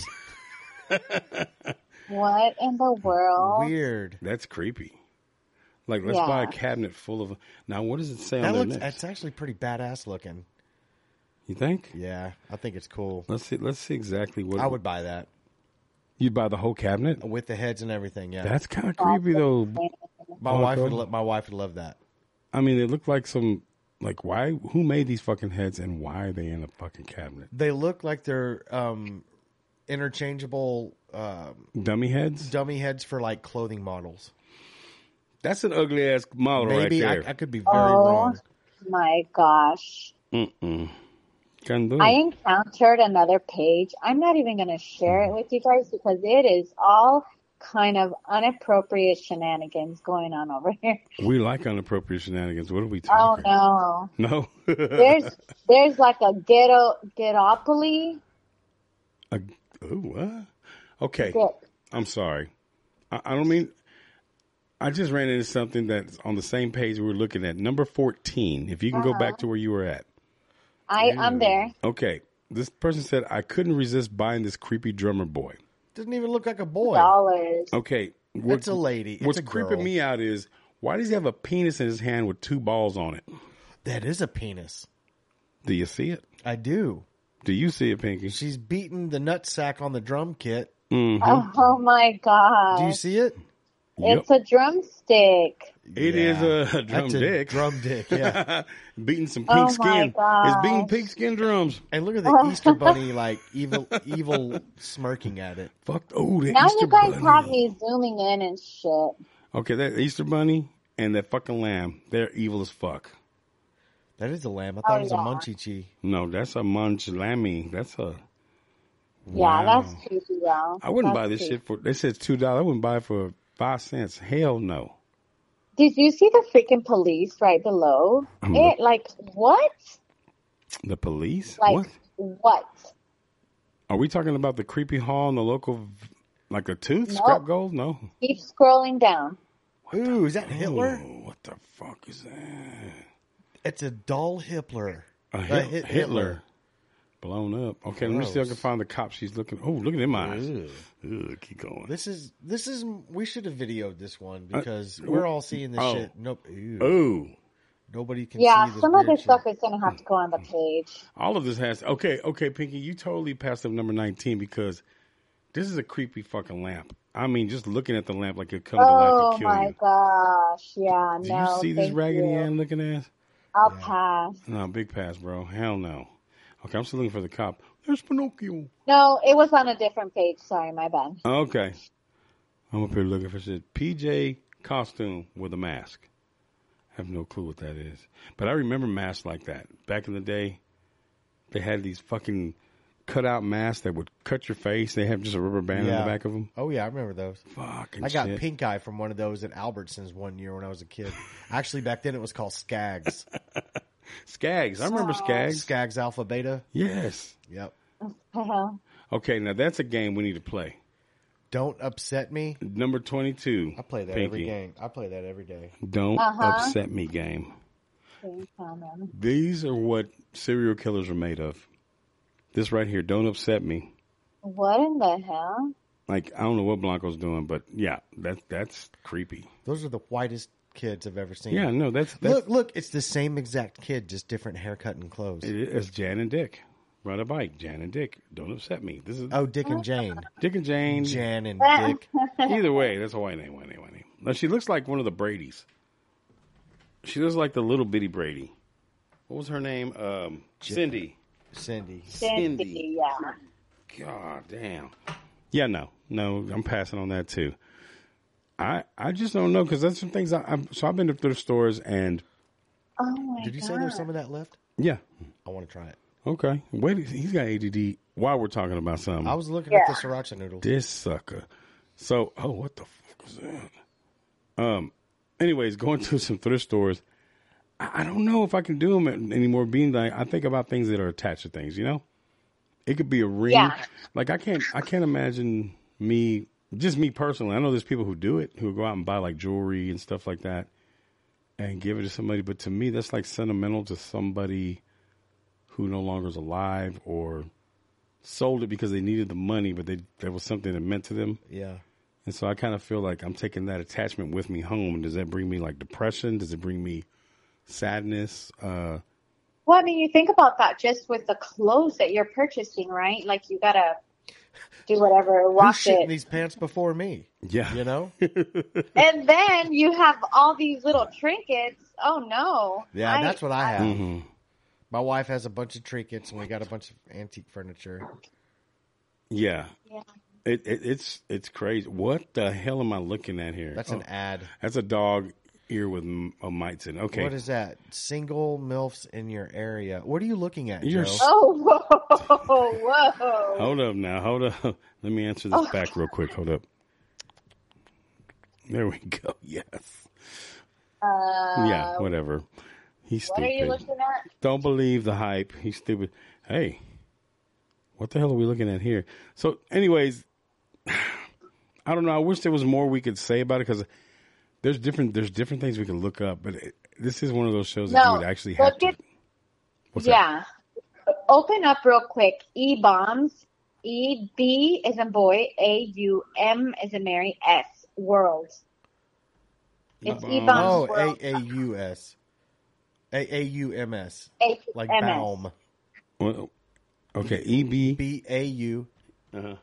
What in the world? Weird. That's creepy. Like, let's buy a cabinet full of... Now, what does it say on there next? That's actually pretty badass looking. You think? Yeah, I think it's cool. Let's see exactly what... I would buy that You'd buy the whole cabinet? with the heads and everything. Yeah, That's kind of creepy, though. my wife would love that. I mean, they look like some, like, why, who made these fucking heads and why are they in a fucking cabinet? They look like they're interchangeable Dummy heads? dummy heads for like clothing models. That's an ugly ass model Maybe right there. I could be very wrong. My gosh. Mm-mm. Can't do I it. encountered another page. I'm not even going to share it with you guys because it is all kind of inappropriate shenanigans going on over here. We like inappropriate shenanigans. What are we Oh talking? no. No. There's like a ghettopoly. What? Okay. Get- I'm sorry. I don't mean. I just ran into something that's on the same page we were looking at. Number 14. If you can go back to where you were at. I'm there. Okay. This person said, I couldn't resist buying this creepy drummer boy. Doesn't even look like a boy. $. Okay. It's a lady. It's What's a girl. creeping me out is, why does he have a penis in his hand with 2 balls on it? That is a penis. Do you see it? I do. Do you see it, Pinky? She's beating the nutsack on the drum kit. Oh my god. Do you see it? It's a drumstick. It is a drum That's dick. Drum dick, yeah. Beating some Oh pink my skin. It's beating gosh. pink skin drums. And look at the Easter Bunny, like evil smirking at it. Fuck. Oh, the Now Easter you guys bunny. have me zooming in and shit. Okay, that Easter bunny and that fucking lamb, they're evil as fuck. That is a lamb. I thought it was a yeah. munchie-chi. No, that's a munch lammy. That's a. Yeah, Wow. that's creepy, though. I wouldn't That's buy this creepy. shit for. They said $2. I wouldn't buy it for 5 cents. Hell no. Did you see the freaking police right below? It, like, what? The police? Like, What? what? Are we talking about the creepy hall in the local, like a tooth? Nope. Scrap gold? No. Keep scrolling down. Ooh, is that Hitler? Oh, what the fuck is that? It's a dull Hitler. Hitler. Blown up. Okay, let me see if I can Gross. find the cop she's looking. Oh, look at them eyes. Ugh, keep going. This is. We should have videoed this one because we're all seeing this oh. shit. Nope. Ew. Oh. Nobody can Yeah, see this. some of weird this stuff shit. is going to have to go on the page. All of this has. Okay, Pinky, you totally passed up number 19 because this is a creepy fucking lamp. I mean, just looking at the lamp like it come to life Oh and kill my you. gosh. Yeah, Do no. you see this thank Raggedy you. Ann looking ass? I'll pass. No, big pass, bro. Hell no. Okay, I'm still looking for the cop. There's Pinocchio. No, it was on a different page. Sorry, my bad. Okay. I'm up here looking for shit. PJ costume with a mask. I have no clue what that is. But I remember masks like that. Back in the day, they had these fucking cutout masks that would cut your face. They have just a rubber band on the back of them. Oh yeah, I remember those. Fucking I got shit. pink eye from one of those at Albertsons one year when I was a kid. Actually, back then it was called Skags. Skags. I remember Skags. Skags Alpha Beta. Yes. Yep. Okay, now that's a game we need to play. Don't upset me. Number 22. I play that Pinky. every game. I play that every day. Don't upset me game. These are what serial killers are made of. This right here, don't upset me. What in the hell? Like, I don't know what Blanco's doing, but yeah, that's creepy. Those are the whitest kids I've ever seen. Yeah, no, that's Look, it's the same exact kid, just different haircut and clothes. it's Jan and Dick. Ride a bike, Jan and Dick. Don't upset me. This is Oh, Dick and Jane. Dick and Jane. Jan and Dick. Either way, that's a white name. Now she looks like one of the Bradys. She looks like the little bitty Brady. What was her name? Cindy. Cindy. Cindy. Yeah. God damn. Yeah, no, I'm passing on that too. I just don't know because that's some things I've been to thrift stores and. Oh my Did you god. say there's some of that left? Yeah. I want to try it. Okay. Wait, he's got ADD while we're talking about something. I was looking at the sriracha noodles. This sucker. So, what the fuck is that? Anyways, going to some thrift stores. I don't know if I can do them anymore. Being like, I think about things that are attached to things. You know, it could be a ring. Yeah. Like I can't imagine me personally. I know there's people who do it, who go out and buy like jewelry and stuff like that, and give it to somebody. But to me, that's like sentimental to somebody who no longer is alive or sold it because they needed the money, but there was something that meant to them. Yeah. And so I kind of feel like I'm taking that attachment with me home. Does that bring me like depression? Does it bring me sadness? Well, I mean, you think about that just with the clothes that you're purchasing, right? Like you gotta do whatever, Who's wash shitting it. these pants before me? Yeah. You know? And then you have all these little trinkets. Oh, no. Yeah, that's what I have. Mm-hmm. My wife has a bunch of trinkets, and we got a bunch of antique furniture. Yeah. Yeah. It's crazy. What the hell am I looking at here? That's an ad. That's a dog ear with mites in. Okay. What is that? Single MILFs in your area. What are you looking at, You're Joe? Oh, whoa. Hold up now. Hold up. Let me answer this back real quick. Hold up. There we go. Yes. Yeah, whatever. He's What stupid. are you looking at? Don't believe the hype. He's stupid. Hey, what the hell are we looking at here? So, anyways, I don't know. I wish there was more we could say about it because there's different things we can look up. But this is one of those shows that you would actually have to. What's that? Yeah. Open up real quick. E-Bombs. E-B as in boy. A-U-M as in Mary. S. World. It's E-Bombs Oh, World. AAUS. AAUMS. Like MS. Baum. Well, okay, EB BAUMS.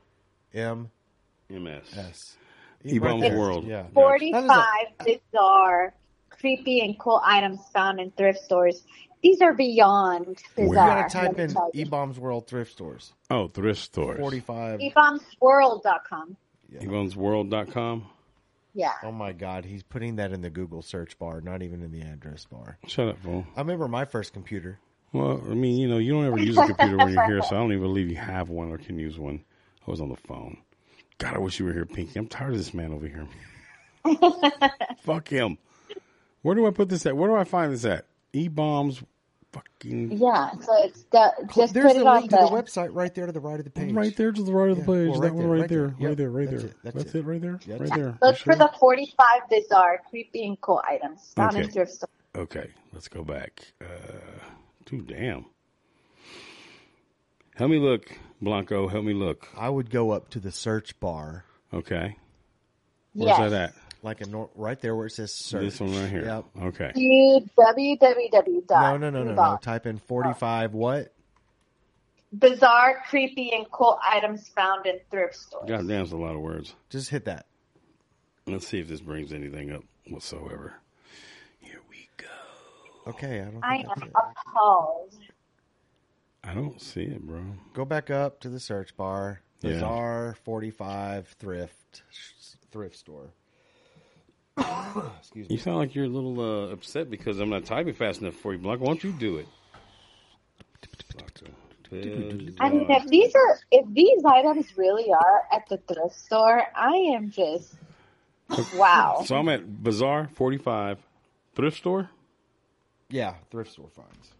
MS. E-Bombs there. World. Yeah. 45 bizarre, creepy, and cool items found in thrift stores. These are beyond You bizarre. gotta type let me in tell you. E-Bombs World thrift stores. Oh, thrift stores. 45. eBombsworld.com. eBombsworld.com. Yeah. Oh my God, he's putting that in the Google search bar, not even in the address bar. Shut up, fool. I remember my first computer. Well, I mean, you don't ever use a computer when you're here, so I don't even believe you have one or can use one. I was on the phone. God, I wish you were here, Pinky. I'm tired of this man over here. Fuck him. Where do I put this at? Where do I find this at? E-Bombs fucking... Yeah. So it's just There's put a it on link to the website right there to the right of the page. Right there to the right of the page. well, that one right there. Yep, Right there. Right that's there. it, that's That's it. it right there. That's Right it. there. Look You for sure? the 45 bizarre, creepy, and cool items found in Okay. thrift stores. Okay, let's go back. Too damn. Help me look, Blanco. Help me look. I would go up to the search bar, Okay. Where's Yes. that at? like right there where it says search. This one right here. Yep. Okay. www. No. Type in 45 what? Bizarre, creepy, and cool items found in thrift stores. God damn, it's a lot of words. Just hit that. Let's see if this brings anything up whatsoever. Here we go. Okay, I don't I think am that's it. appalled. I don't see it, bro. Go back up to the search bar. Yeah. Bizarre 45 thrift store. Excuse me. You sound like you're a little upset because I'm not typing fast enough for you, Blanco. Why don't you do it? I mean, if these items really are at the thrift store, I am just wow. So I'm at Bazaar 45 thrift store. Yeah, thrift store finds.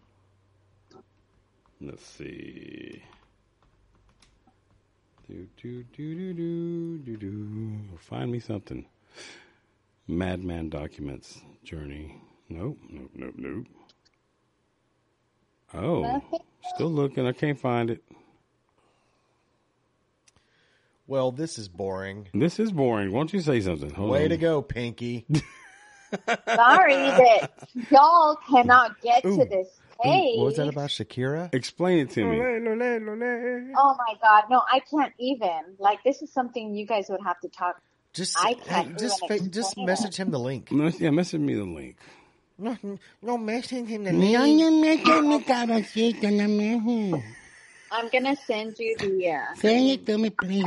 Let's see. Find me something. Madman documents journey. Nope. Oh, Nothing? still looking. I can't find it. Well, this is boring. This is boring. Why don't you say something? Hold Way on. to go, Pinky. Sorry that y'all cannot get Ooh. to this page. What was that about Shakira? Explain it to me. Oh my god, no, I can't even. Like, this is something you guys would have to talk. Just I can't just even just explain message him the link. Yeah, message me the link. No, message him the link. I'm gonna send you the. Send it to me, please.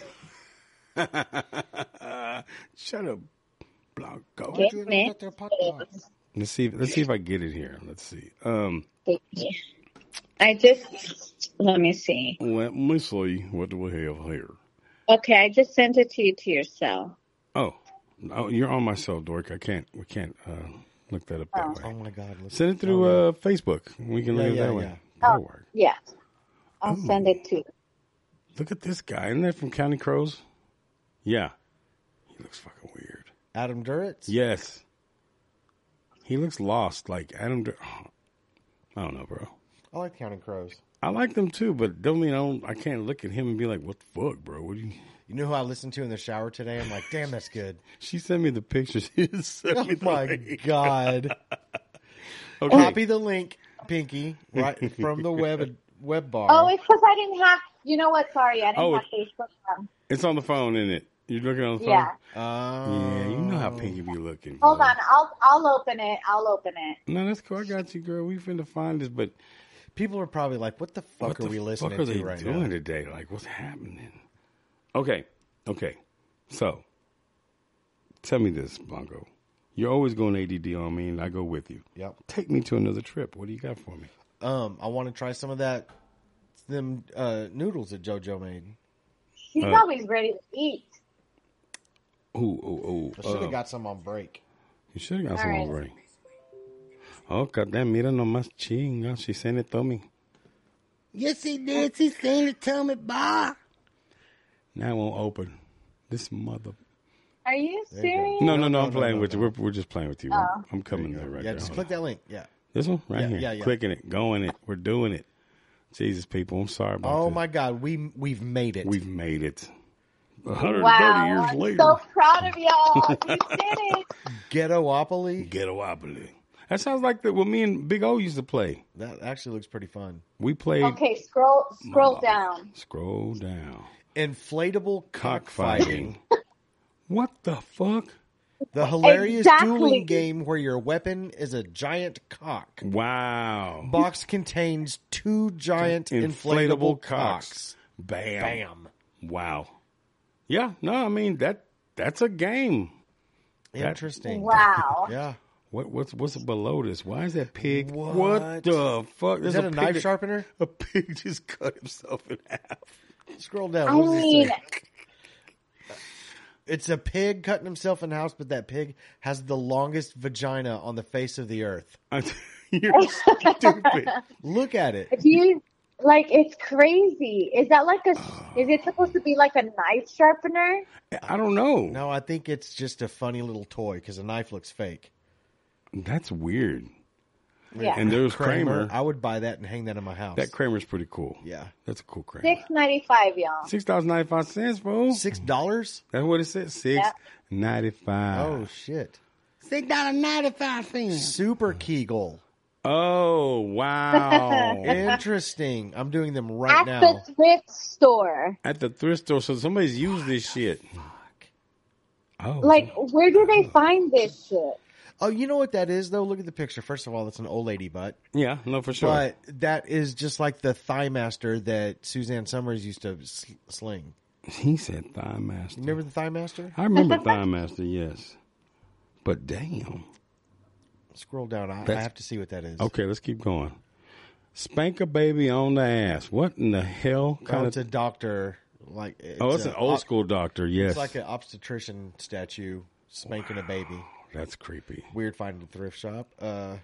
Shut up, Blanco. Get me. Let's see if I get it here. Let's see. I just let me see. Let me see what do we have here. Okay, I just sent it to you to your cell. Oh, you're on my cell, Dork. We can't look that up that Oh way. my God! Listen. Send it through Facebook. We can look at it that way. yeah. That'll work. Yeah, I'll send it to you. Look at this guy. Isn't that from Counting Crows? Yeah. He looks fucking weird. Adam Duritz? Yes. He looks lost, like Adam. I don't know, bro. I like Counting Crows. I like them too, but don't mean I can't look at him and be like, "What the fuck, bro? What do you?" You know who I listened to in the shower today? I'm like, damn, that's good. She sent me the pictures. She sent Oh me the my link. God! Okay. Copy the link, Pinky, right from the web bar. Oh, it's because I didn't have. You know what? Sorry, I didn't Oh, have Facebook on. It's on the phone, isn't it? You're looking on the phone? Yeah. Yeah, you know how Pinky be looking. Hold boy. on. I'll open it. I'll open it. No, that's cool. I got you, girl. We finna find this, but People are probably like, "What the fuck what are the we listening fuck are they to right doing now?" today? Like, what's happening? Okay. So, tell me this, Bongo. You're always going ADD on me, and I go with you. Yep. Take me to another trip. What do you got for me? I want to try some of them noodles that JoJo made. He's always ready to eat. I should have got some on break. You should have got All some right. already. Oh, goddamn, mira nomás chinga. She sent it to me. Yes, he did. She sent it to me, bye. Now it won't open. This mother. Are you serious? No, I'm playing with you. We're just playing with you. Oh. I'm coming there right Yeah, there. just Hold click on. that link. Yeah. This one? Right Yeah, here. yeah. Clicking it. Going it. We're doing it. Jesus, people. I'm sorry about Oh this. my God, we've made it. We've made it. 130 Wow, years I'm later. so proud of y'all. You did it. Ghettopoly. Ghettopoly. That sounds like what me and Big O used to play. That actually looks pretty fun. We played. Okay, scroll down. Scroll down. Inflatable cockfighting. What the fuck? The hilarious Exactly. dueling game where your weapon is a giant cock. Wow. Box contains 2 giant inflatable cocks. Bam. Bam. Wow. Yeah, no, I mean that's a game. Interesting. Wow. Yeah. What's below this? Why is that pig? What? The fuck? Is There's that a knife pig sharpener? A pig just cut himself in half. Scroll down. I What does it mean, say? It's a pig cutting himself in half, but that pig has the longest vagina on the face of the earth. You're stupid. Look at it. it's crazy. Is that is it supposed to be like a knife sharpener? I don't know. No, I think it's just a funny little toy because the knife looks fake. That's weird. Yeah. And there's Kramer. I would buy that and hang that in my house. That Kramer's pretty cool. Yeah. That's a cool Kramer. $6.95, y'all. $6.95, fool. $6? That's what it said. $6.95. Oh, shit. $6.95. Super Kegel. Oh, wow. Interesting. I'm doing them right At now. the thrift store. At the thrift store, so somebody's used this shit. Oh. Where do they find this shit? Oh, you know what that is, though? Look at the picture. First of all, that's an old lady butt. Yeah, no, for sure. But that is just like the Thigh Master that Suzanne Summers used to sling. He said Thigh Master. Remember the Thigh Master? I remember Thigh Master, yes. But damn. Scroll down. I have to see what that is. Okay, let's keep going. Spank a baby on the ass. What in the hell kind It's a doctor. It's an old school doctor, yes. It's like an obstetrician statue spanking a baby. That's creepy. Weird find at the thrift shop. Oh.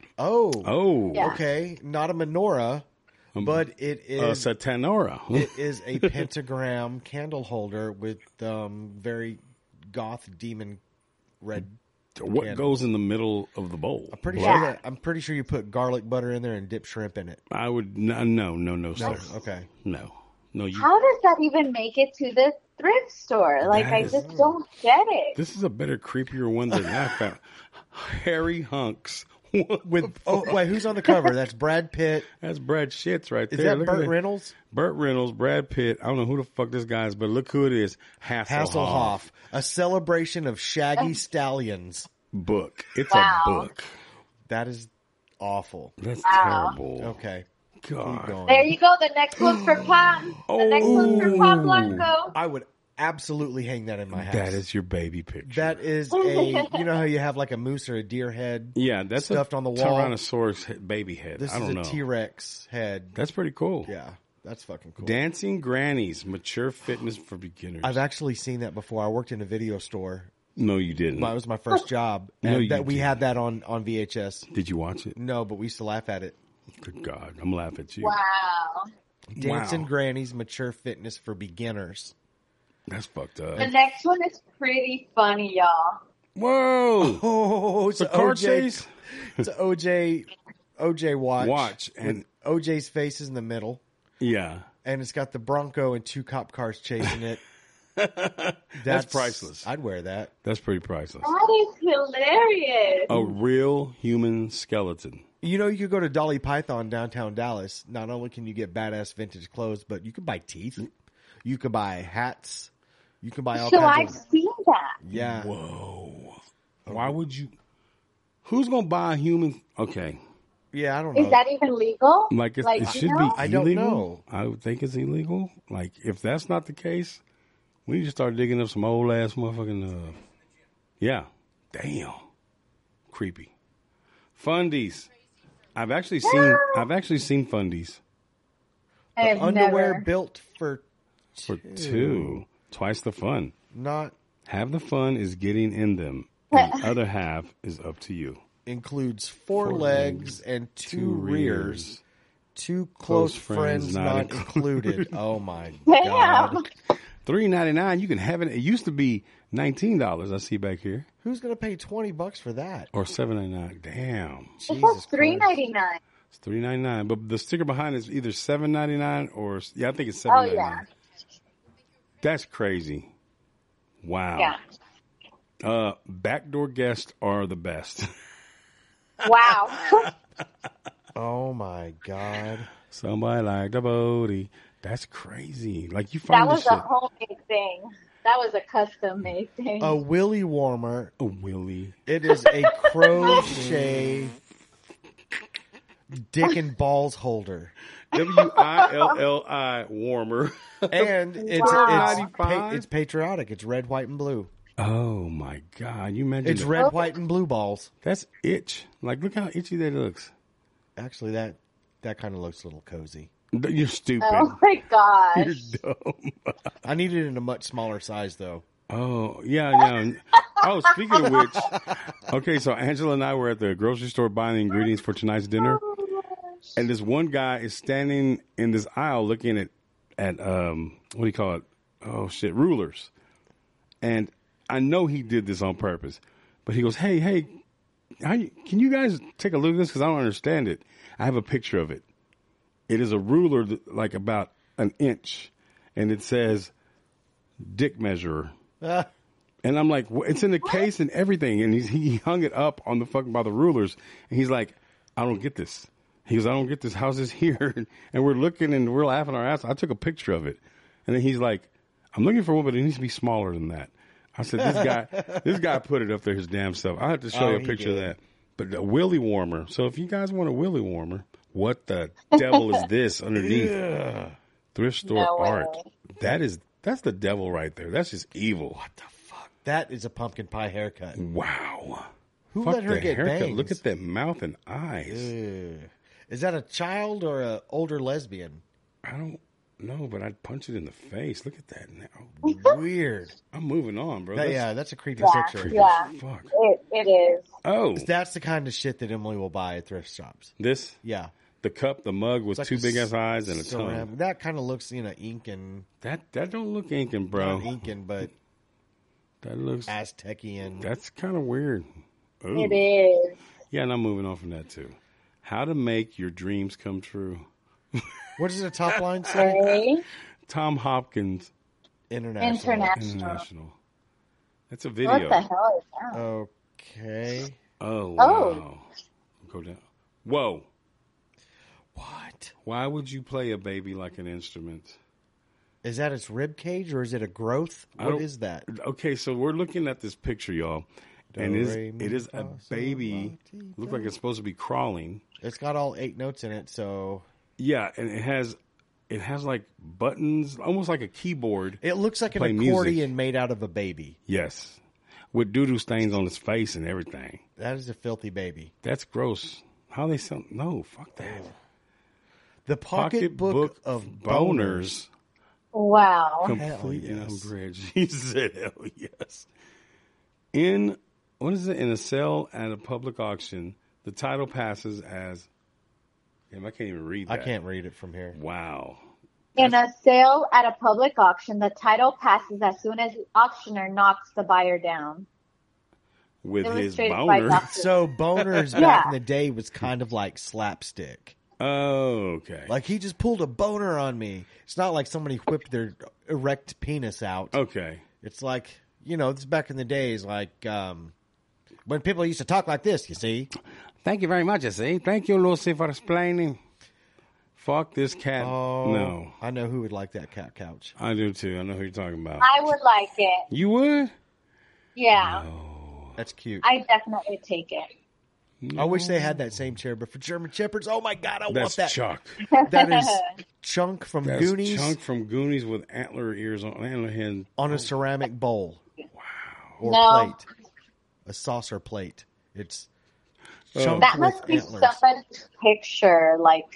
Yeah. Okay. Not a menorah, but it is Satanora. it is a pentagram candle holder with very goth demon red. What candles. goes in the middle of the bowl? I'm pretty sure you put garlic butter in there and dip shrimp in it. I would no, sir. Okay. No. You. How does that even make it to the thrift store? I just don't get it. This is a better, creepier one than I found. Harry Hunks. Wait, who's on the cover? That's Brad Pitt. That's Brad Shits right Is there. that Look at Burt Reynolds? Burt Reynolds, Brad Pitt. I don't know who the fuck this guy is, but look who it is. Hasselhoff. A celebration of shaggy stallions. Book. It's Wow. a book. That is awful. That's Wow. terrible. Okay. God. Keep going. There you go. The next one's for Pam. The next one's for Pam Blanco. I would absolutely hang that in my house. That is your baby picture. That is you know how you have like a moose or a deer head? Yeah, that's stuffed a on the wall. Tyrannosaurus baby head. This I don't is know. a T-Rex head. That's pretty cool. Yeah, that's fucking cool. Dancing Grannies, mature fitness for beginners. I've actually seen that before. I worked in a video store. No, you didn't. That was my first job. No, And you that we didn't. had that on VHS. Did you watch it? No, but we used to laugh at it. Good God, I'm laughing at you. Wow. Dancing Grannies, mature fitness for beginners. That's fucked up. The next one is pretty funny, y'all. Whoa! Oh, it's The an car OJ. chase? It's an OJ watch. Watch, and- with OJ's face is in the middle, Yeah. and it's got the Bronco and 2 cop cars chasing it. That's priceless. I'd wear that. That's pretty priceless. That is hilarious. A real human skeleton. You know, you could go to Dolly Python downtown Dallas. Not only can you get badass vintage clothes, but you can buy teeth. You can buy hats. You can buy all So kinds I've of... seen that. Yeah. Whoa. Why would you? Who's going to buy a human? Okay. Yeah, I don't know. Is that even legal? Like, it you should know? be I don't illegal. know. I would think it's illegal. Like, if that's not the case, we need to start digging up some old ass motherfucking, yeah. Damn. Creepy. Fundies. I've actually seen fundies I have underwear never. built for for two. Twice the fun. not Half the fun is getting in them, and the other half is up to you. includes four Four legs and two rears. Two close friends not included. Oh my god! $3.99. You can have it. It used to be $19. I see back here, Who's gonna pay $20 for that? or $7.99. Damn, It Jesus was Christ. $3.99. it's $3.99. But the sticker behind is either $7.99 or I think it's Oh $7.99. yeah, That's crazy. Wow. yeah. Backdoor guests are the best. Wow. Oh my god! Somebody like the Bodie. That's crazy. Like you That find was this shit. a homemade thing. That was a custom made thing. A willy warmer. A Willie. It is a crochet dick and balls holder, WILLI warmer. and it's Wow. it's patriotic. It's red, white, and blue. Oh my God. You mentioned It's that. red, white, and blue balls. That's itch. Like look how itchy that looks. Actually, that kind of looks a little cozy. You're stupid. Oh my gosh. You're dumb. I need it in a much smaller size, though. Oh, yeah. Oh, speaking of which, okay, so Angela and I were at the grocery store buying the ingredients for tonight's dinner, and this one guy is standing in this aisle looking at what do you call it? Oh shit, rulers. And I know he did this on purpose, but he goes, "Hey, can you guys take a look at this? Because I don't understand it. I have a picture of it. It is a ruler like about an inch, and it says dick measurer." And I'm like, it's in the case and everything. And he hung it up on the fucking by the rulers. And he's like, I don't get this. He goes, I don't get this. How's this here? And we're looking and we're laughing our ass. I took a picture of it. And then he's like, I'm looking for one, but it needs to be smaller than that. I said, this guy put it up there his damn self. I have to show you a he picture of did. that. But a willy warmer. So if you guys want a willy warmer, what the devil is this underneath? Thrift store No way. art. That's the devil right there. That's just evil. What the fuck? That is a pumpkin pie haircut. Wow. Who Fuck let her the get haircut. bangs? Look at that mouth and eyes. Ugh. Is that a child or an older lesbian? I don't know, but I'd punch it in the face. Look at that now. Weird. I'm moving on, bro. That's a creepy Yeah. picture. Yeah. Fuck. It is. Oh, That's the kind of shit that Emily will buy at thrift shops. this? Yeah. The cup, the mug with It's like two a big ass eyes and a ceramic- tongue. That kind of looks, inking, That don't look inking, bro. not inking, but That looks. Aztecian. That's kind of weird. Ooh. It is. Yeah, and I'm moving on from that too. How to make your dreams come true. What does the top line say? Okay. Tom Hopkins International. International. That's a video. What the hell is that? Okay. Oh, wow. Oh. Go down. Whoa. What? Why would you play a baby like an instrument? Is that its rib cage or is it a growth? I What don't- is that? Okay, so we're looking at this picture, y'all. And Do, re, it mi, is a fa, sol, baby. la, ti, Looks do. like it's supposed to be crawling. It's got all 8 notes in it, so Yeah, and it has like buttons, almost like a keyboard. it looks like an Play music. accordion made out of a baby. Yes, with doo-doo stains on his face and everything. That is a filthy baby. That's gross. How they sell? No, fuck that. The pocketbook of boners. Wow. Complete Hell and yes. unbridged. He said, "Hell yes." In what is it? In a sale at a public auction, the title passes as. Damn, I can't even read I that. can't read it from here. Wow. In a sale at a public auction, the title passes as soon as the auctioner knocks the buyer down. With his Illustrated by boner. Dr. So boners back Yeah. in the day was kind of like slapstick. Oh, okay. Like he just pulled a boner on me. It's not like somebody whipped their erect penis out. Okay. It's like, it's back in the days, like when people used to talk like this, you see. Thank you very much, Thank you, Lucy, for explaining. Fuck this cat. Oh, No. I know who would like that cat couch. I do too. I know who you're talking about. I would like it. You would? Yeah. That's cute. I definitely take it. I wish they had that same chair, but for German Shepherds, oh my God, I want That's that. Chuck. That is Chunk from That's Goonies Chunk from Goonies with antler ears on antler head. on a ceramic bowl. Wow. Or No. plate. A saucer plate. It's Oh. Chunk That with must be antlers. someone's picture. Like,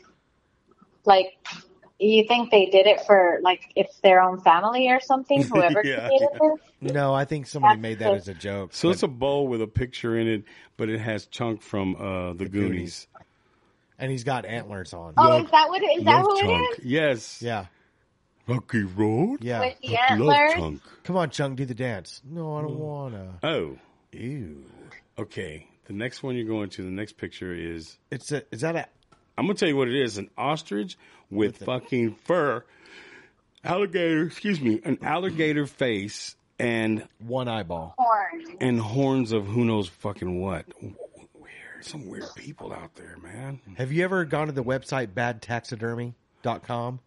you think they did it for, like, it's their own family or something? Whoever Yeah, created this? No, I think somebody That's made that the- as a joke. So but- it's a bowl with a picture in it, but it has Chunk from the Goonies. and he's got antlers on. Oh, is that what it is? Is that Love who Chunk. it is? Yes. Yeah. Lucky Road. Yeah. With the Love antlers? Chunk. Come on, Chunk, do the dance. No, I don't wanna. Oh. Ew. Okay. The next one you're going to, the next picture is, Is that a I'm going to tell you what it is. An ostrich with fucking fur. An alligator face and one eyeball? Horn. horns of who knows fucking what. Weird. Some weird people out there, man. Have you ever gone to the website badtaxidermy.com?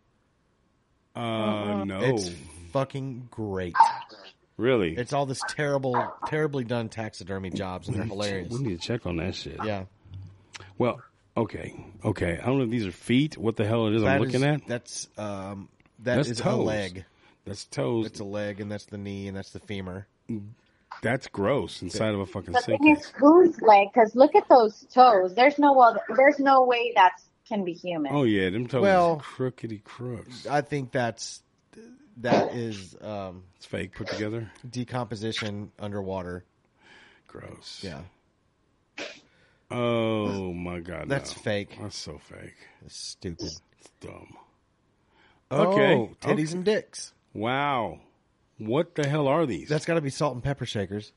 No. It's fucking great. Really? It's all this terribly done taxidermy jobs, and they're hilarious. We need to check on that shit. Yeah. Well, okay. I don't know if these are feet. What the hell it is I'm looking at? That's That's is toes. a leg. That's toes. It's a leg, and that's the knee, and that's the femur. That's gross inside of a fucking The sink. thing is, whose leg? Because look at those toes. There's no way that can be human. Oh, yeah. Them toes Well- are crookedy crooks. I think that is It's fake put together. decomposition underwater. Gross. Yeah, Oh, my God. that's no. fake. That's so fake. That's stupid. It's dumb. Okay, Okay. titties and dicks. Wow. What the hell are these? That's got to be salt and pepper shakers.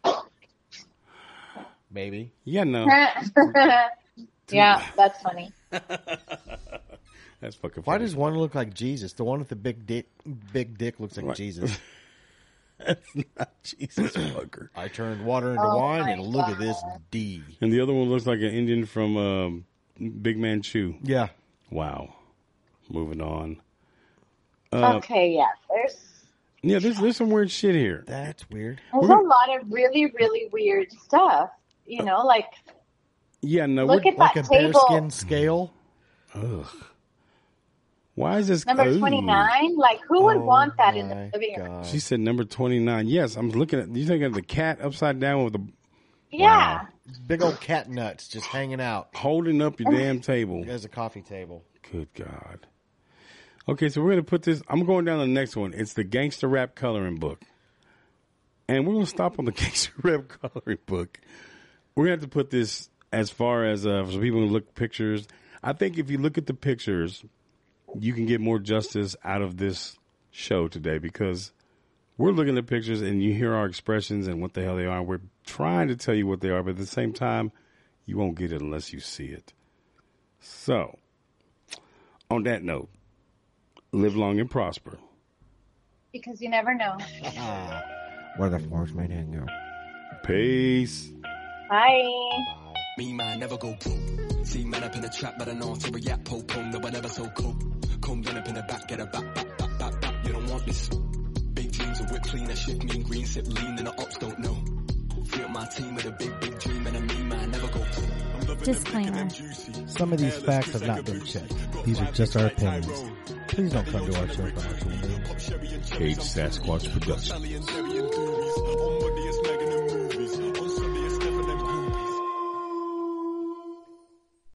Maybe. Yeah, no. Yeah, that's funny. That's fucking funny. Why does one look like Jesus? The one with the big dick looks like Right. Jesus. That's not Jesus fucker. I turned water into Oh wine, my and look at God. this D. And the other one looks like an Indian from Big Man Chew. Yeah. Wow. Moving on. Okay, yeah. There's some weird shit here. That's weird. There's a lot of really, really weird stuff. You know, like, Yeah, no. look at Like that a table. bearskin scale. Ugh. Why is this Number ooh. 29. Like, who would want that in the My living room? God. She said number 29. Yes, I'm looking at. You think of the cat upside down with the Yeah. Big old cat nuts just hanging out holding up your damn table. as a coffee table. Good God. Okay, so we're gonna put this. I'm going down to the next one. It's the gangster rap coloring book, and we're gonna stop on the gangster rap coloring book. We're gonna have to put this as far as for people who look at pictures. I think if you look at the pictures, you can get more justice out of this show today because we're looking at pictures and you hear our expressions and what the hell they are. We're trying to tell you what they are, but at the same time, you won't get it unless you see it. So, on that note, live long and prosper. Because you never know. Where the force may then go. Peace. Bye. Me man never go broke. See man up in the trap, but I know to react po po. No, I never so cope. Come run up in the back, get a back. You don't want this. Big dreams of whip clean, a shift mean green, sip lean, and the ops don't know. Feel my team with a big dream, and a me man never go broke. Disclaimer. Some of these facts have not been checked. These are just our opinions. Please don't come to our show for actual news. Cage Sasquatch Productions.